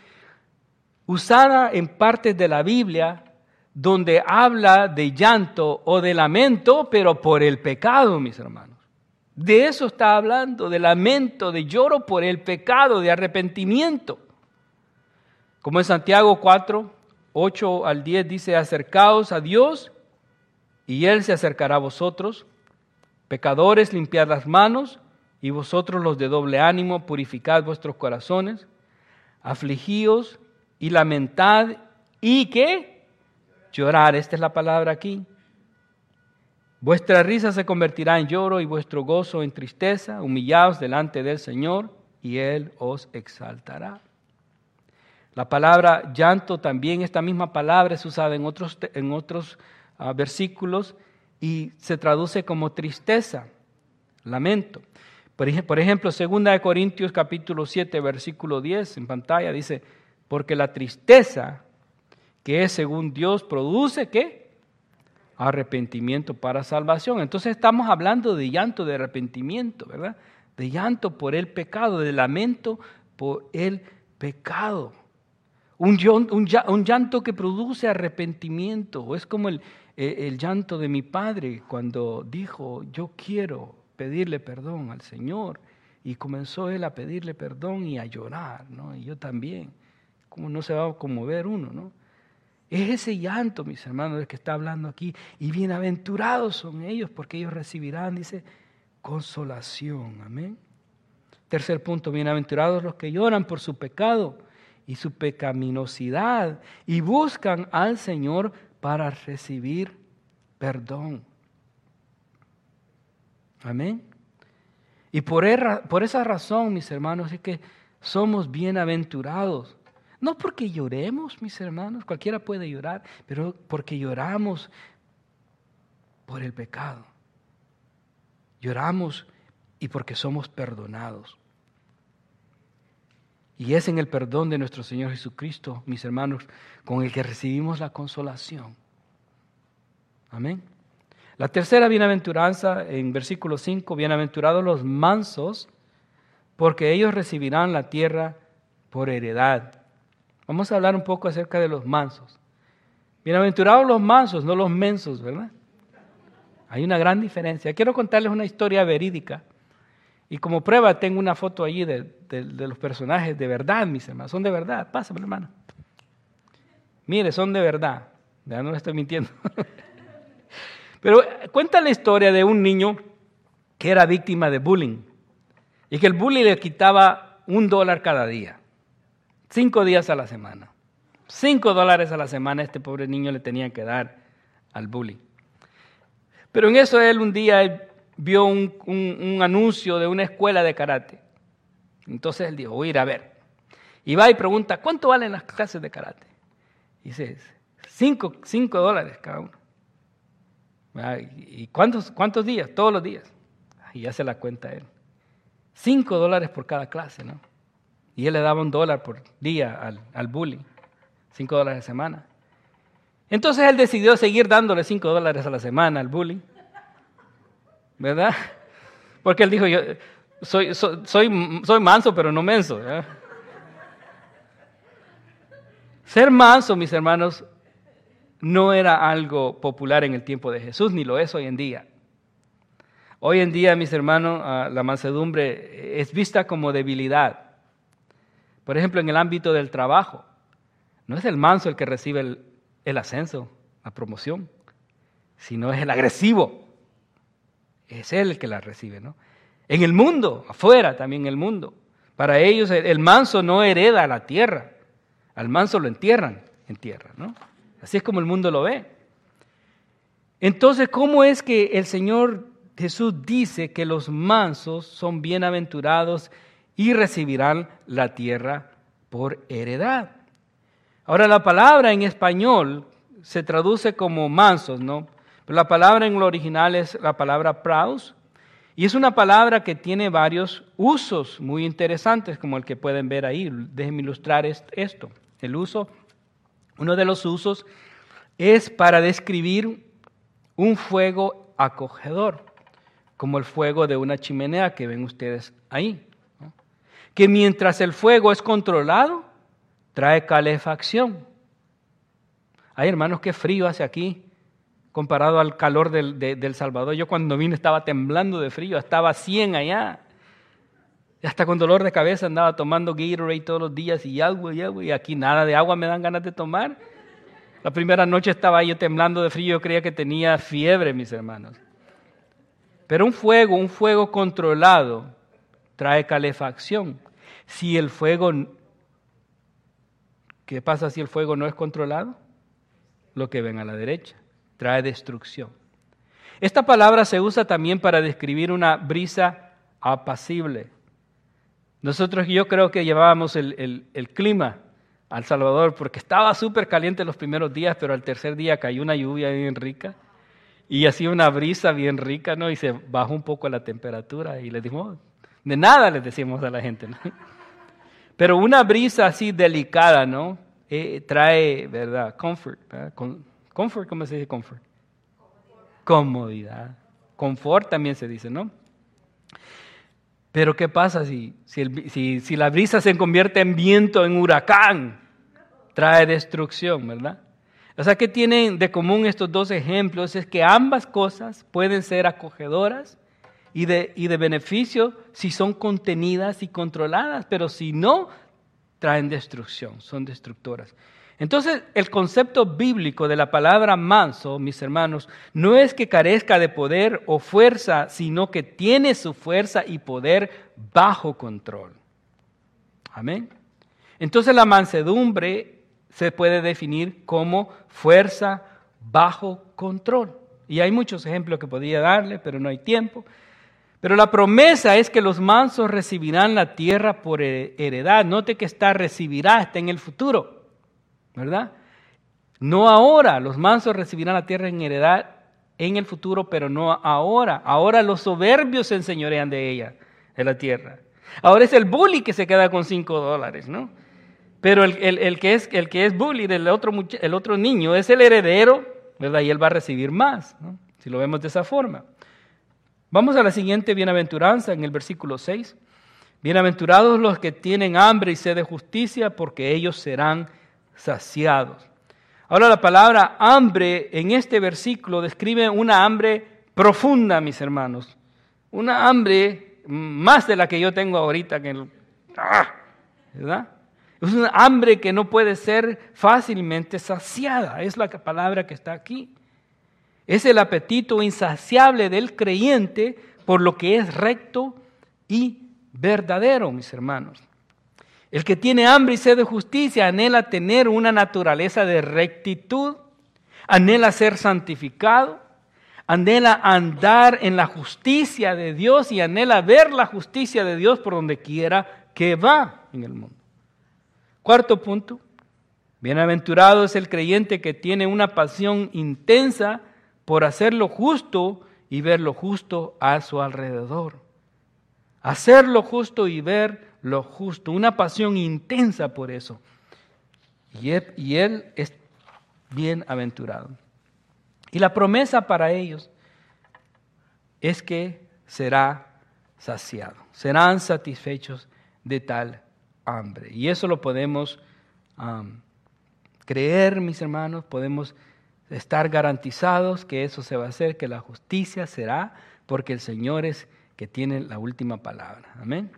usada en partes de la Biblia donde habla de llanto o de lamento, pero por el pecado, mis hermanos. De eso está hablando, de lamento, de lloro por el pecado, de arrepentimiento. Como en Santiago cuatro, ocho al diez dice, acercaos a Dios y Él se acercará a vosotros. Pecadores, limpiad las manos, y vosotros los de doble ánimo, purificad vuestros corazones. Afligíos y lamentad, ¿y qué? Llorar, esta es la palabra aquí. Vuestra risa se convertirá en lloro y vuestro gozo en tristeza. Humillaos delante del Señor y Él os exaltará. La palabra llanto también, esta misma palabra es usada en otros, en otros uh, versículos y se traduce como tristeza, lamento. Por ejemplo, por ejemplo, segunda de Corintios capítulo siete, versículo diez, en pantalla dice, porque la tristeza que es según Dios produce, ¿qué? Arrepentimiento para salvación. Entonces estamos hablando de llanto, de arrepentimiento, ¿verdad? De llanto por el pecado, de lamento por el pecado. Un, un, un llanto que produce arrepentimiento. Es como el, el llanto de mi padre cuando dijo, yo quiero pedirle perdón al Señor. Y comenzó él a pedirle perdón y a llorar, ¿no? Y yo también. ¿Cómo no se va a conmover uno, no? Es ese llanto, mis hermanos, del que está hablando aquí. Y bienaventurados son ellos porque ellos recibirán, dice, consolación. Amén. Tercer punto, bienaventurados los que lloran por su pecado y su pecaminosidad y buscan al Señor para recibir perdón. Amén. Y por, er, por esa razón, mis hermanos, es que somos bienaventurados. No porque lloremos, mis hermanos, cualquiera puede llorar, pero porque lloramos por el pecado. Lloramos y porque somos perdonados. Y es en el perdón de nuestro Señor Jesucristo, mis hermanos, con el que recibimos la consolación. Amén. La tercera bienaventuranza, en versículo cinco, bienaventurados los mansos, porque ellos recibirán la tierra por heredad. Vamos a hablar un poco acerca de los mansos. Bienaventurados los mansos, no los mensos, ¿verdad? Hay una gran diferencia. Quiero contarles una historia verídica. Y como prueba tengo una foto allí de, de, de los personajes de verdad, mis hermanos. Son de verdad. Pásame, hermano. Mire, son de verdad. Ya no le estoy mintiendo. Pero cuenta la historia de un niño que era víctima de bullying. Y que el bully le quitaba un dólar cada día. Cinco días a la semana. Cinco dólares a la semana este pobre niño le tenía que dar al bully. Pero en eso él un día vio un, un, un anuncio de una escuela de karate. Entonces él dijo, voy a ir a ver. Y va y pregunta, ¿cuánto valen las clases de karate? Y dice, cinco, cinco dólares cada uno. ¿Y cuántos, cuántos días? Todos los días. Y ya se la cuenta él. Cinco dólares por cada clase, ¿no? Y él le daba un dólar por día al, al bully. Cinco dólares a la semana. Entonces él decidió seguir dándole cinco dólares a la semana al bully. ¿Verdad? Porque él dijo, yo soy, soy, soy, soy manso, pero no menso. ¿Verdad? Ser manso, mis hermanos, no era algo popular en el tiempo de Jesús, ni lo es hoy en día. Hoy en día, mis hermanos, la mansedumbre es vista como debilidad. Por ejemplo, en el ámbito del trabajo, no es el manso el que recibe el, el ascenso, la promoción, sino es el agresivo. Es él el que la recibe, ¿no? En el mundo, afuera también en el mundo. Para ellos el, el manso no hereda la tierra. Al manso lo entierran en tierra, ¿no? Así es como el mundo lo ve. Entonces, ¿cómo es que el Señor Jesús dice que los mansos son bienaventurados y recibirán la tierra por heredad? Ahora, la palabra en español se traduce como mansos, ¿no? Pero la palabra en lo original es la palabra praus, y es una palabra que tiene varios usos muy interesantes, como el que pueden ver ahí. Déjenme ilustrar esto. El uso, uno de los usos es para describir un fuego acogedor, como el fuego de una chimenea que ven ustedes ahí, ¿no? Que mientras el fuego es controlado, trae calefacción. Ay, hermanos, qué frío hace aquí comparado al calor del, de, del Salvador. Yo cuando vine estaba temblando de frío, estaba a cien allá. Y hasta con dolor de cabeza andaba tomando Gatorade todos los días y agua y agua. Y aquí nada de agua me dan ganas de tomar. La primera noche estaba yo temblando de frío, yo creía que tenía fiebre, mis hermanos. Pero un fuego, un fuego controlado, trae calefacción. Si el fuego, ¿qué pasa si el fuego no es controlado? Lo que ven a la derecha, trae destrucción. Esta palabra se usa también para describir una brisa apacible. Nosotros, yo creo que llevábamos el, el, el clima al Salvador porque estaba súper caliente los primeros días, pero al tercer día cayó una lluvia bien rica y hacía una brisa bien rica, ¿no? Y se bajó un poco la temperatura y les dijimos, de nada les decimos a la gente, ¿no? Pero una brisa así delicada, ¿no? Eh, trae, ¿verdad? Comfort, ¿verdad? Con, comfort, ¿cómo se dice comfort? Comodidad. Confort también se dice, ¿no? Pero ¿qué pasa si, si, el, si, si la brisa se convierte en viento, en huracán? Trae destrucción, ¿verdad? O sea, ¿qué tienen de común estos dos ejemplos? Es que ambas cosas pueden ser acogedoras y de, y de beneficio si son contenidas y controladas, pero si no, traen destrucción, son destructoras. Entonces, el concepto bíblico de la palabra manso, mis hermanos, no es que carezca de poder o fuerza, sino que tiene su fuerza y poder bajo control. Amén. Entonces, la mansedumbre se puede definir como fuerza bajo control. Y hay muchos ejemplos que podría darle, pero no hay tiempo. Pero la promesa es que los mansos recibirán la tierra por heredad. Note que está recibirá, está en el futuro. ¿Verdad? No ahora, los mansos recibirán la tierra en heredad en el futuro, pero no ahora. Ahora los soberbios se enseñorean de ella, de la tierra. Ahora es el bully que se queda con cinco dólares, ¿no? Pero el, el, el, que, es, el que es bully del otro, el otro niño es el heredero, ¿verdad? Y él va a recibir más, ¿no? Si lo vemos de esa forma. Vamos a la siguiente bienaventuranza en el versículo seis. Bienaventurados los que tienen hambre y sed de justicia, porque ellos serán saciados. Ahora la palabra hambre en este versículo describe una hambre profunda, mis hermanos. Una hambre más de la que yo tengo ahorita, que el, ¿verdad? Es una hambre que no puede ser fácilmente saciada, es la palabra que está aquí. Es el apetito insaciable del creyente por lo que es recto y verdadero, mis hermanos. El que tiene hambre y sed de justicia anhela tener una naturaleza de rectitud, anhela ser santificado, anhela andar en la justicia de Dios y anhela ver la justicia de Dios por donde quiera que va en el mundo. Cuarto punto, bienaventurado es el creyente que tiene una pasión intensa por hacer lo justo y ver lo justo a su alrededor. Hacer lo justo y ver lo justo, una pasión intensa por eso. Y él, y él es bienaventurado. Y la promesa para ellos es que será saciado, serán satisfechos de tal hambre. Y eso lo podemos um, creer, mis hermanos, podemos estar garantizados que eso se va a hacer, que la justicia será, porque el Señor es que tiene la última palabra. Amén.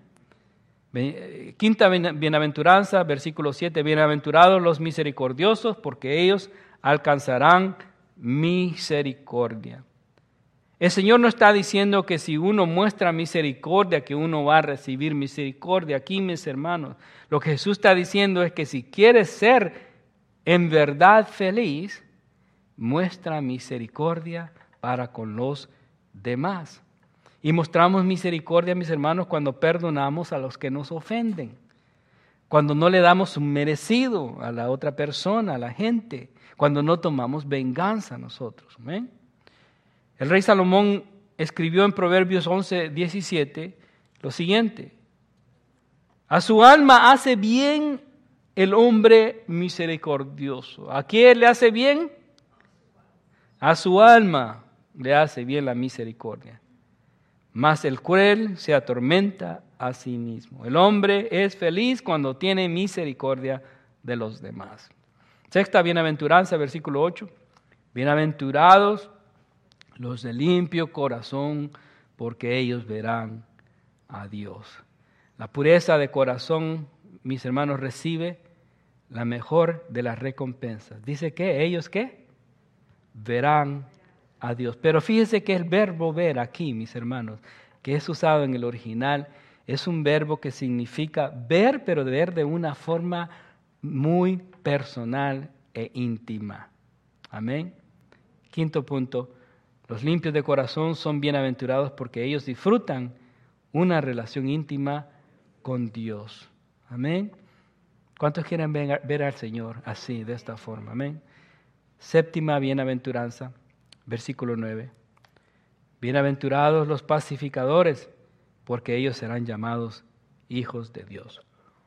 Quinta bienaventuranza, versículo siete, bienaventurados los misericordiosos, porque ellos alcanzarán misericordia. El Señor no está diciendo que si uno muestra misericordia, que uno va a recibir misericordia. Aquí, mis hermanos, lo que Jesús está diciendo es que si quieres ser en verdad feliz, muestra misericordia para con los demás. Y mostramos misericordia, mis hermanos, cuando perdonamos a los que nos ofenden, cuando no le damos un merecido a la otra persona, a la gente, cuando no tomamos venganza nosotros. ¿Amén? El rey Salomón escribió en Proverbios once, diecisiete lo siguiente: a su alma hace bien el hombre misericordioso. ¿A quién le hace bien? A su alma le hace bien la misericordia. Mas el cruel se atormenta a sí mismo. El hombre es feliz cuando tiene misericordia de los demás. Sexta bienaventuranza, versículo ocho. Bienaventurados los de limpio corazón, porque ellos verán a Dios. La pureza de corazón, mis hermanos, recibe la mejor de las recompensas. Dice que ellos, ¿qué? Verán a Dios. Pero fíjense que el verbo ver aquí, mis hermanos, que es usado en el original, es un verbo que significa ver, pero ver de una forma muy personal e íntima. Amén. Quinto punto, los limpios de corazón son bienaventurados porque ellos disfrutan una relación íntima con Dios. Amén. ¿Cuántos quieren ver, ver al Señor así, de esta forma? Amén. Séptima bienaventuranza, versículo nueve. Bienaventurados los pacificadores, porque ellos serán llamados hijos de Dios.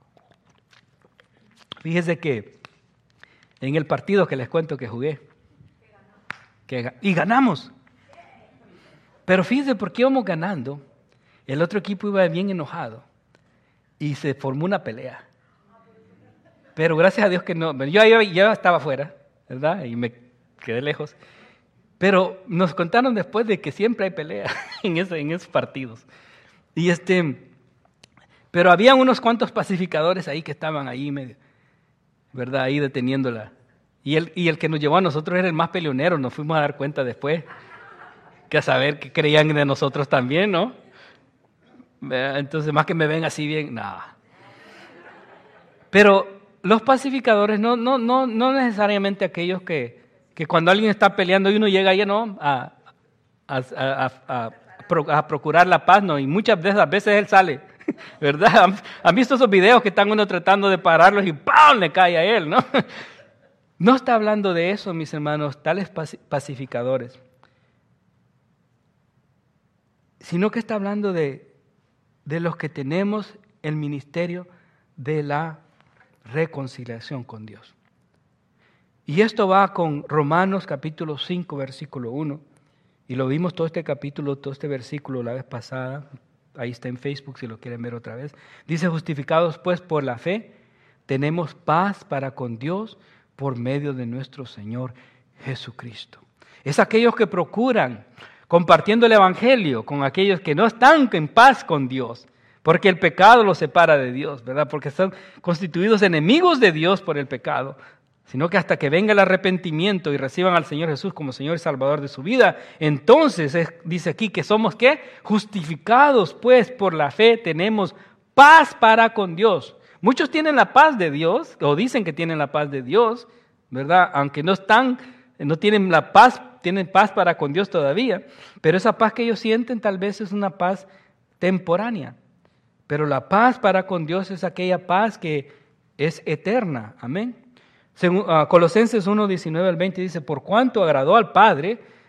Fíjese que en el partido que les cuento que jugué, que, y ganamos. Pero fíjese por qué íbamos ganando. El otro equipo iba bien enojado y se formó una pelea. Pero gracias a Dios que no, yo ya, ya estaba afuera, ¿verdad? Y me quedé lejos. Pero nos contaron después de que siempre hay pelea en, ese, en esos partidos. Y este, pero había unos cuantos pacificadores ahí que estaban ahí, medio, ¿verdad? Ahí deteniéndola. Y el, y el que nos llevó a nosotros era el más peleonero, nos fuimos a dar cuenta después. Que a saber que creían de nosotros también, ¿no? Entonces, más que me ven así bien, nada. Pero los pacificadores no, no, no, no necesariamente aquellos que, que cuando alguien está peleando y uno llega ahí, ¿no? A, a, a, a, a procurar la paz, ¿no? Y muchas de esas veces él sale, ¿verdad? ¿Han, han visto esos videos que están uno tratando de pararlos y ¡pam! Le cae a él, ¿no? No está hablando de eso, mis hermanos, tales pacificadores, sino que está hablando de, de los que tenemos el ministerio de la reconciliación con Dios. Y esto va con Romanos capítulo cinco, versículo uno, y lo vimos todo este capítulo, todo este versículo la vez pasada, ahí está en Facebook si lo quieren ver otra vez. Dice: justificados pues por la fe, tenemos paz para con Dios por medio de nuestro Señor Jesucristo. Es aquellos que procuran compartiendo el evangelio con aquellos que no están en paz con Dios, porque el pecado los separa de Dios, ¿verdad? Porque son constituidos enemigos de Dios por el pecado, sino que hasta que venga el arrepentimiento y reciban al Señor Jesús como Señor y Salvador de su vida, entonces es, dice aquí que somos ¿qué? Justificados pues por la fe, tenemos paz para con Dios. Muchos tienen la paz de Dios, o dicen que tienen la paz de Dios, ¿verdad? Aunque no están, no tienen la paz, tienen paz para con Dios todavía, pero esa paz que ellos sienten tal vez es una paz temporánea. Pero la paz para con Dios es aquella paz que es eterna. Amén. Según, uh, Colosenses uno, diecinueve al veinte dice: por cuanto agradó al Padre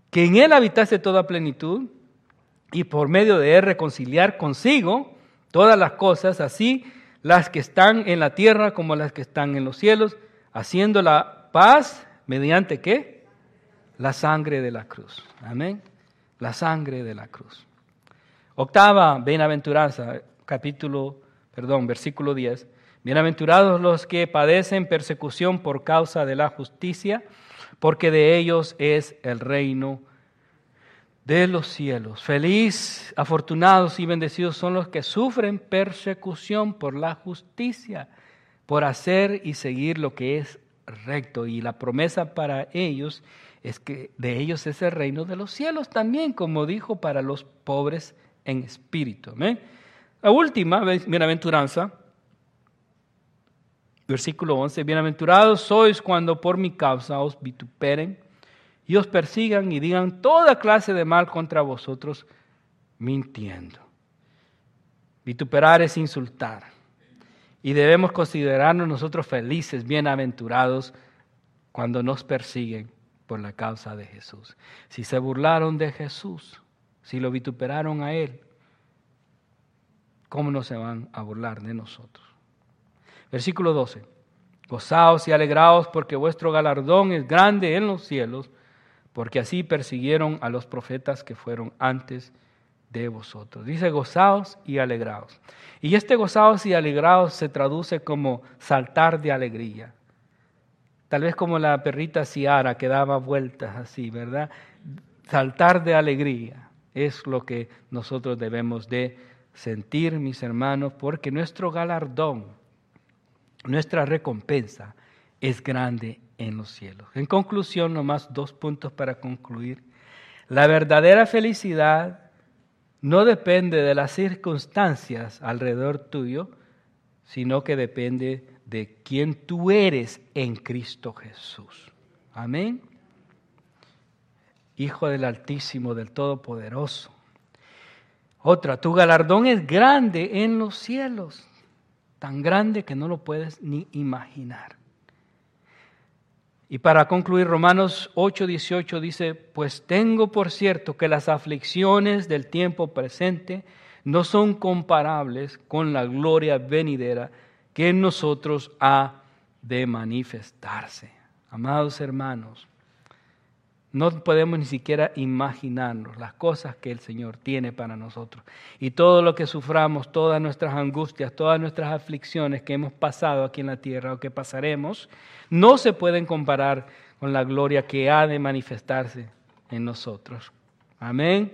que en Él habitase toda plenitud, y por medio de Él reconciliar consigo todas las cosas, así las que están en la tierra como las que están en los cielos, haciendo la paz mediante ¿qué? La sangre de la cruz. Amén. La sangre de la cruz. Octava bienaventuranza, capítulo, perdón, versículo diez. Bienaventurados los que padecen persecución por causa de la justicia, porque de ellos es el reino de los cielos. Feliz, afortunados y bendecidos son los que sufren persecución por la justicia, por hacer y seguir lo que es recto. Y la promesa para ellos es que de ellos es el reino de los cielos también, como dijo, para los pobres en espíritu. ¿Amén? La última bienaventuranza, versículo once. Bienaventurados sois cuando por mi causa os vituperen y os persigan y digan toda clase de mal contra vosotros, mintiendo. Vituperar es insultar. Y debemos considerarnos nosotros felices, bienaventurados, cuando nos persiguen por la causa de Jesús. Si se burlaron de Jesús, si lo vituperaron a Él, ¿cómo no se van a burlar de nosotros? Versículo doce. Gozaos y alegraos porque vuestro galardón es grande en los cielos, porque así persiguieron a los profetas que fueron antes de vosotros. Dice gozaos y alegraos. Y este gozaos y alegraos se traduce como saltar de alegría. Tal vez como la perrita Ciara que daba vueltas así, ¿verdad? Saltar de alegría es lo que nosotros debemos de sentir, mis hermanos, porque nuestro galardón, nuestra recompensa es grande en los cielos. En conclusión, nomás dos puntos para concluir. La verdadera felicidad no depende de las circunstancias alrededor tuyo, sino que depende de quién tú eres en Cristo Jesús. Amén. Hijo del Altísimo, del Todopoderoso. Otra, tu galardón es grande en los cielos, tan grande que no lo puedes ni imaginar. Y para concluir, Romanos ocho dieciocho dice, pues tengo por cierto que las aflicciones del tiempo presente no son comparables con la gloria venidera que en nosotros ha de manifestarse. Amados hermanos, no podemos ni siquiera imaginarnos las cosas que el Señor tiene para nosotros. Y todo lo que suframos, todas nuestras angustias, todas nuestras aflicciones que hemos pasado aquí en la tierra o que pasaremos, no se pueden comparar con la gloria que ha de manifestarse en nosotros. Amén.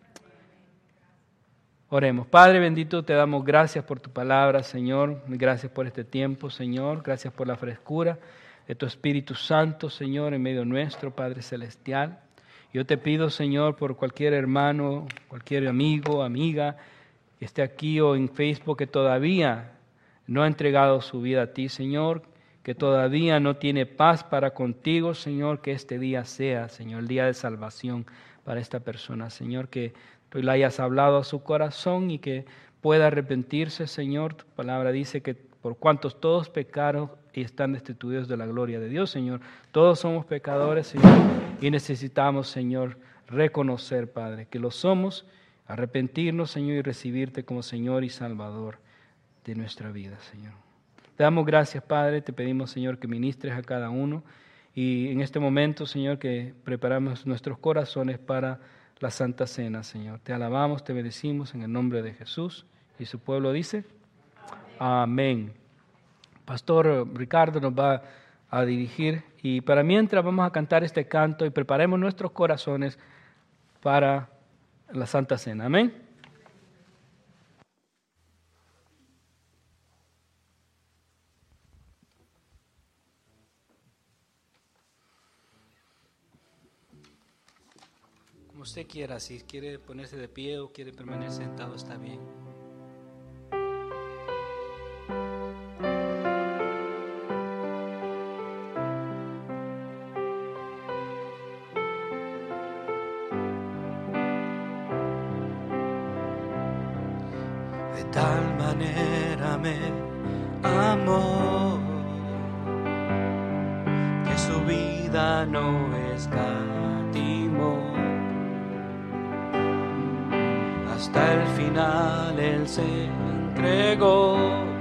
Oremos. Padre bendito, te damos gracias por tu palabra, Señor. Gracias por este tiempo, Señor. Gracias por la frescura de tu Espíritu Santo, Señor, en medio nuestro, Padre Celestial. Yo te pido, Señor, por cualquier hermano, cualquier amigo, amiga que esté aquí o en Facebook que todavía no ha entregado su vida a ti, Señor, que todavía no tiene paz para contigo, Señor, que este día sea, Señor, el día de salvación para esta persona, Señor, que tú le hayas hablado a su corazón y que pueda arrepentirse, Señor. Tu palabra dice que por cuantos todos pecaron y están destituidos de la gloria de Dios, Señor. Todos somos pecadores, Señor, y necesitamos, Señor, reconocer, Padre, que lo somos, arrepentirnos, Señor, y recibirte como Señor y Salvador de nuestra vida, Señor. Te damos gracias, Padre, te pedimos, Señor, que ministres a cada uno y en este momento, Señor, que preparamos nuestros corazones para la Santa Cena, Señor. Te alabamos, te bendecimos en el nombre de Jesús. Y su pueblo dice, amén. Pastor Ricardo nos va a dirigir y para mientras vamos a cantar este canto y preparemos nuestros corazones para la Santa Cena. Amén. Como usted quiera, si quiere ponerse de pie o quiere permanecer sentado, está bien. De tal manera me amó que su vida no escatimó. hasta el final Él se entregó,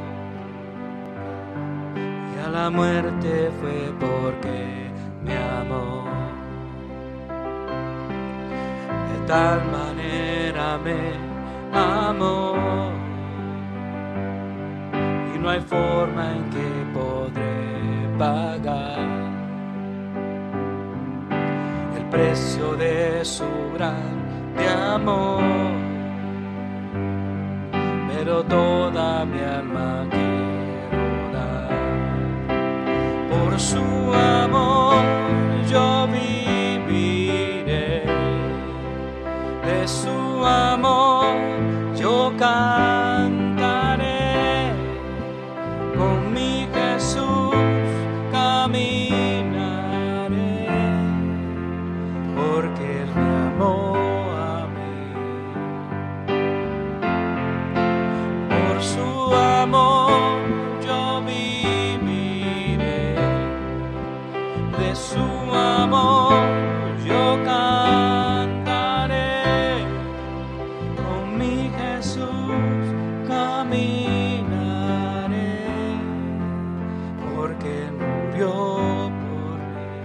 y a la muerte fue porque me amó. De tal manera me amó, y no hay forma en que podré pagar el precio de su grande amor. Pero toda mi alma quiero dar, por su amor yo viviré, de su amor yo cantaré, con mi Jesús caminaré, porque Él me amó a mí. Por su amor yo viviré, de su amor yo cantaré, con mi Jesús caminaré, porque Él murió por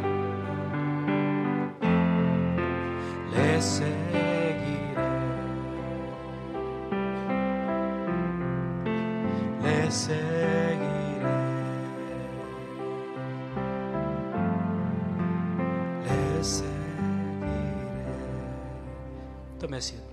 mí. Le seguiré, le seguiré, le seguiré. Tome asiento.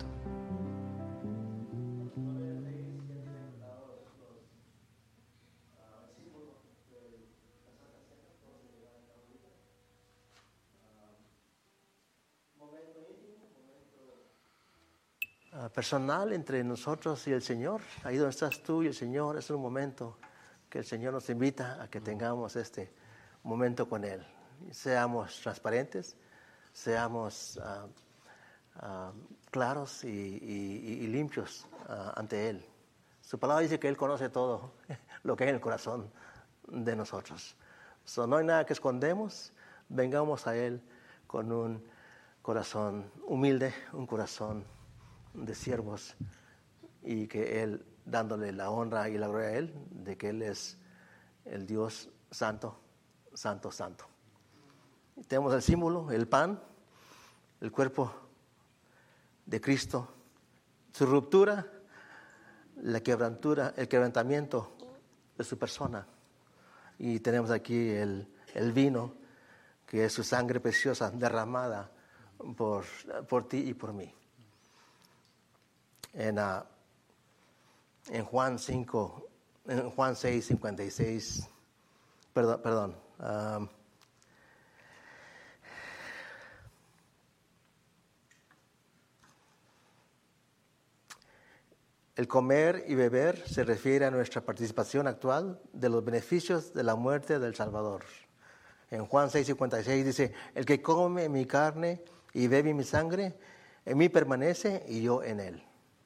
Uh, personal entre nosotros y el Señor. Ahí donde estás tú y el Señor, es un momento que el Señor nos invita a que tengamos este momento con Él. Seamos transparentes, seamos uh, uh, claros y, y, y limpios uh, ante Él. Su palabra dice que Él conoce todo lo que hay en el corazón de nosotros. So, no hay nada que escondemos. Vengamos a Él con un corazón humilde, un corazón de siervos, y que Él, dándole la honra y la gloria a Él, de que Él es el Dios santo, santo, santo. Tenemos el símbolo, el pan, el cuerpo de Cristo, su ruptura, la quebrantura, el quebrantamiento de su persona. Y tenemos aquí el, el vino, que es su sangre preciosa derramada por, por ti y por mí. En, uh, en Juan cinco, en Juan seis, cincuenta y seis, perdón, perdón, um, el comer y beber se refiere a nuestra participación actual de los beneficios de la muerte del Salvador. En Juan seis, cincuenta y seis dice: el que come mi carne y bebe mi sangre, en mí permanece y yo en él.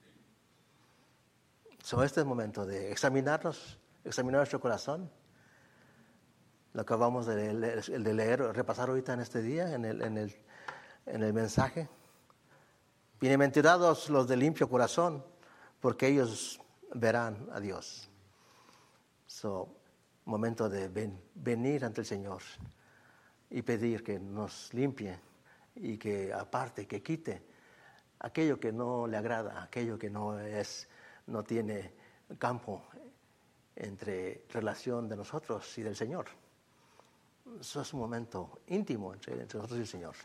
So, este es el momento de examinarnos, examinar nuestro corazón. Lo que acabamos de leer, de leer, repasar ahorita en este día, en el, en el, en el mensaje. Bienaventurados los de limpio corazón, porque ellos verán a Dios. So, momento de ven, venir ante el Señor y pedir que nos limpie y que aparte, que quite aquello que no le agrada, aquello que no es, no tiene campo entre relación de nosotros y del Señor. Eso es un momento íntimo entre, entre nosotros y el Señor.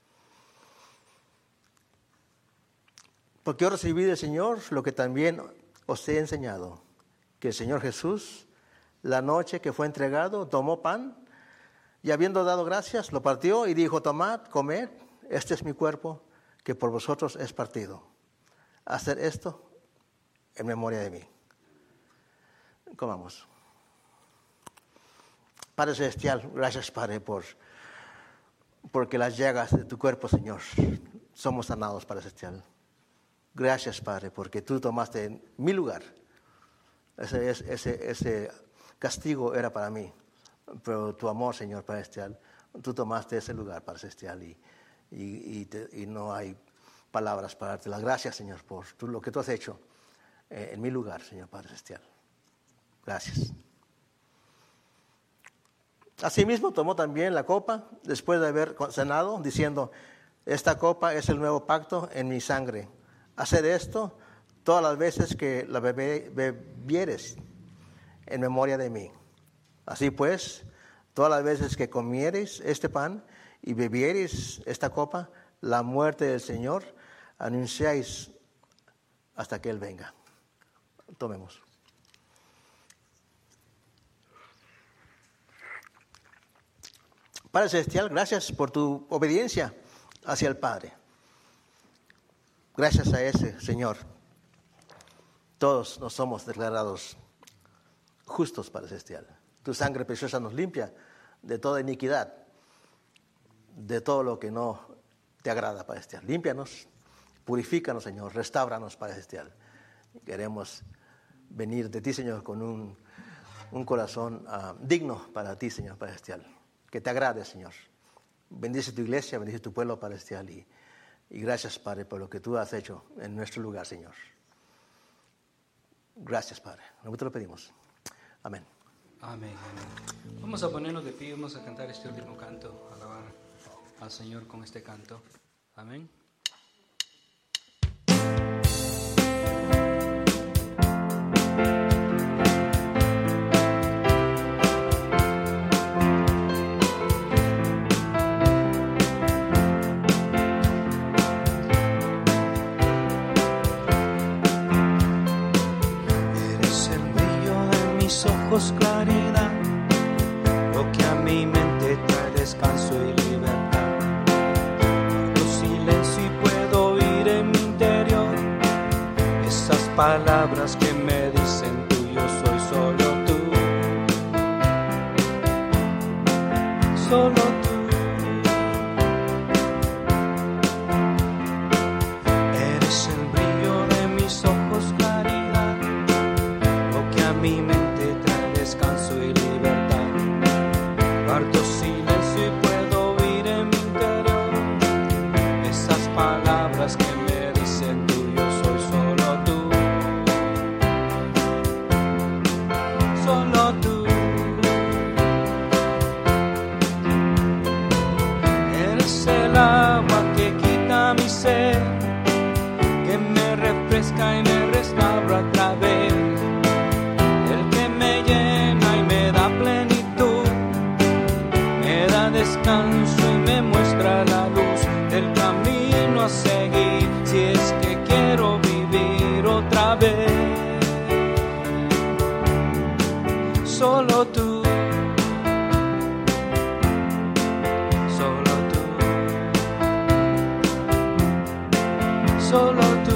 Porque yo recibí del Señor lo que también os he enseñado, que el Señor Jesús, la noche que fue entregado, tomó pan y habiendo dado gracias, lo partió y dijo: tomad, comed, este es mi cuerpo que por vosotros es partido. Hacer esto en memoria de mí. Comamos. Padre Celestial, gracias, Padre, por porque las llagas de tu cuerpo, Señor, somos sanados, Padre Celestial. Gracias, Padre, porque tú tomaste mi lugar. Ese, ese, ese castigo era para mí, pero tu amor, Señor Padre Celestial, tú tomaste ese lugar, Padre Celestial, y, y, y, te, y no hay palabras para darte las gracias, Señor, por tú, lo que tú has hecho eh, en mi lugar, Señor Padre Celestial. Gracias. Asimismo tomó también la copa después de haber cenado, diciendo: esta copa es el nuevo pacto en mi sangre. Haced esto todas las veces que la bebe, bebieres en memoria de mí. Así pues, todas las veces que comiereis este pan y bebiereis esta copa, la muerte del Señor anunciáis hasta que Él venga. Tomemos. Padre Celestial, gracias por tu obediencia hacia el Padre. Gracias a ese Señor, todos nos somos declarados justos, Padre Celestial. Tu sangre preciosa nos limpia de toda iniquidad, de todo lo que no te agrada, Padre Celestial. Límpianos, purifícanos, Señor, restáuranos, Padre Celestial. Queremos venir de ti, Señor, con un, un corazón uh, digno para ti, Señor, Padre Celestial. Que te agrade, Señor. Bendice tu iglesia, bendice tu pueblo, Padre Celestial. Y, y gracias, Padre, por lo que tú has hecho en nuestro lugar, Señor. Gracias, Padre. Nosotros te lo pedimos. Amén. Amén, amén. Vamos a ponernos de pie, vamos a cantar este último canto, alabar al Señor con este canto. Amén. Claridad, lo que a mi mente trae descanso y libertad. Guardo silencio y puedo oír en mi interior esas palabras que me dicen: tú, yo soy solo tú, solo tú. Eres el brillo de mis ojos, claridad, lo que a mi mente descanso y libertad. Guardo silencio y puedo oír en mi interior esas palabras que me dicen: tú, yo soy solo tú, solo tú. Eres el agua que quita mi sed, que me refresca y me restaura otra vez. Descanso y me muestra la luz del camino a seguir, si es que quiero vivir otra vez. Solo tú, solo tú, solo tú,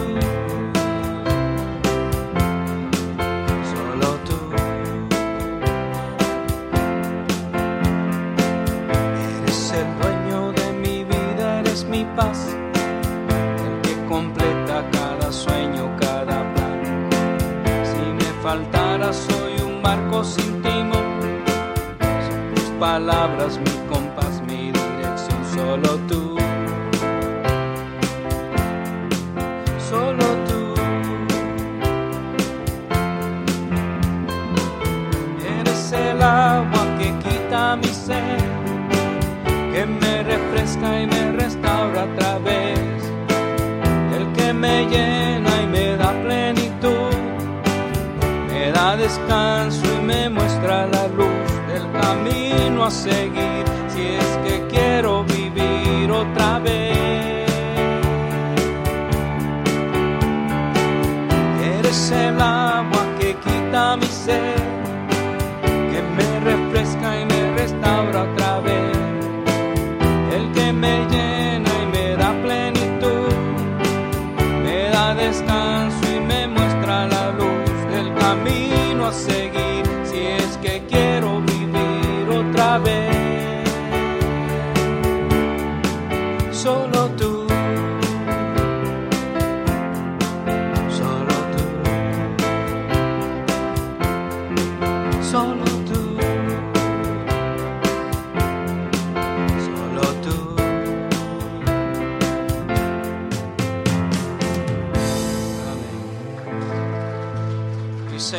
solo tú. Mi paz, el que completa cada sueño, cada plan. Si me faltara, soy un barco sin timón. Son tus palabras mi compás, mi dirección. Solo tú, solo tú. Eres el agua que quita mi sed, que me refresca y me restaura otra vez, el que me llena y me da plenitud, me da descanso y me muestra la luz del camino a seguir, si es que quiero vivir otra vez. Eres el agua que quita mi sed, que me refresca y me restaura otra vez, el que me llena y me da plenitud, me da descanso y me muestra la luz del camino a seguir, si es que quiero vivir otra vez. Solo tú, solo tú, solo tú.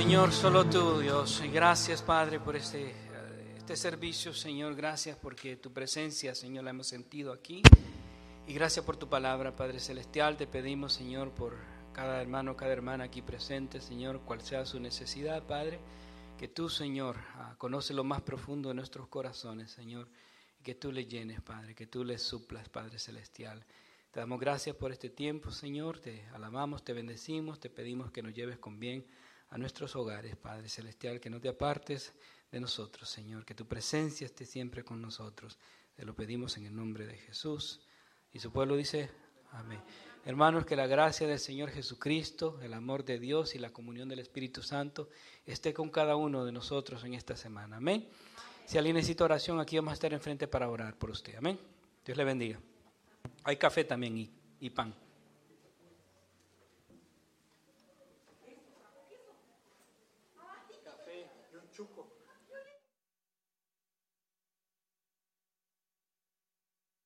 Señor, solo tú, Dios. Y gracias, Padre, por este, este servicio, Señor. Gracias porque tu presencia, Señor, la hemos sentido aquí. Y gracias por tu palabra, Padre Celestial. Te pedimos, Señor, por cada hermano, cada hermana aquí presente, Señor, cual sea su necesidad, Padre. Que tú, Señor, conoces lo más profundo de nuestros corazones, Señor. Y que tú le llenes, Padre, que tú le suplas, Padre Celestial. Te damos gracias por este tiempo, Señor. Te alabamos, te bendecimos, te pedimos que nos lleves con bien a nuestros hogares, Padre Celestial, que no te apartes de nosotros, Señor, que tu presencia esté siempre con nosotros. Te lo pedimos en el nombre de Jesús. Y su pueblo dice, amén. Hermanos, que la gracia del Señor Jesucristo, el amor de Dios y la comunión del Espíritu Santo esté con cada uno de nosotros en esta semana. Amén. Si alguien necesita oración, aquí vamos a estar enfrente para orar por usted. Amén. Dios le bendiga. Hay café también y, y pan.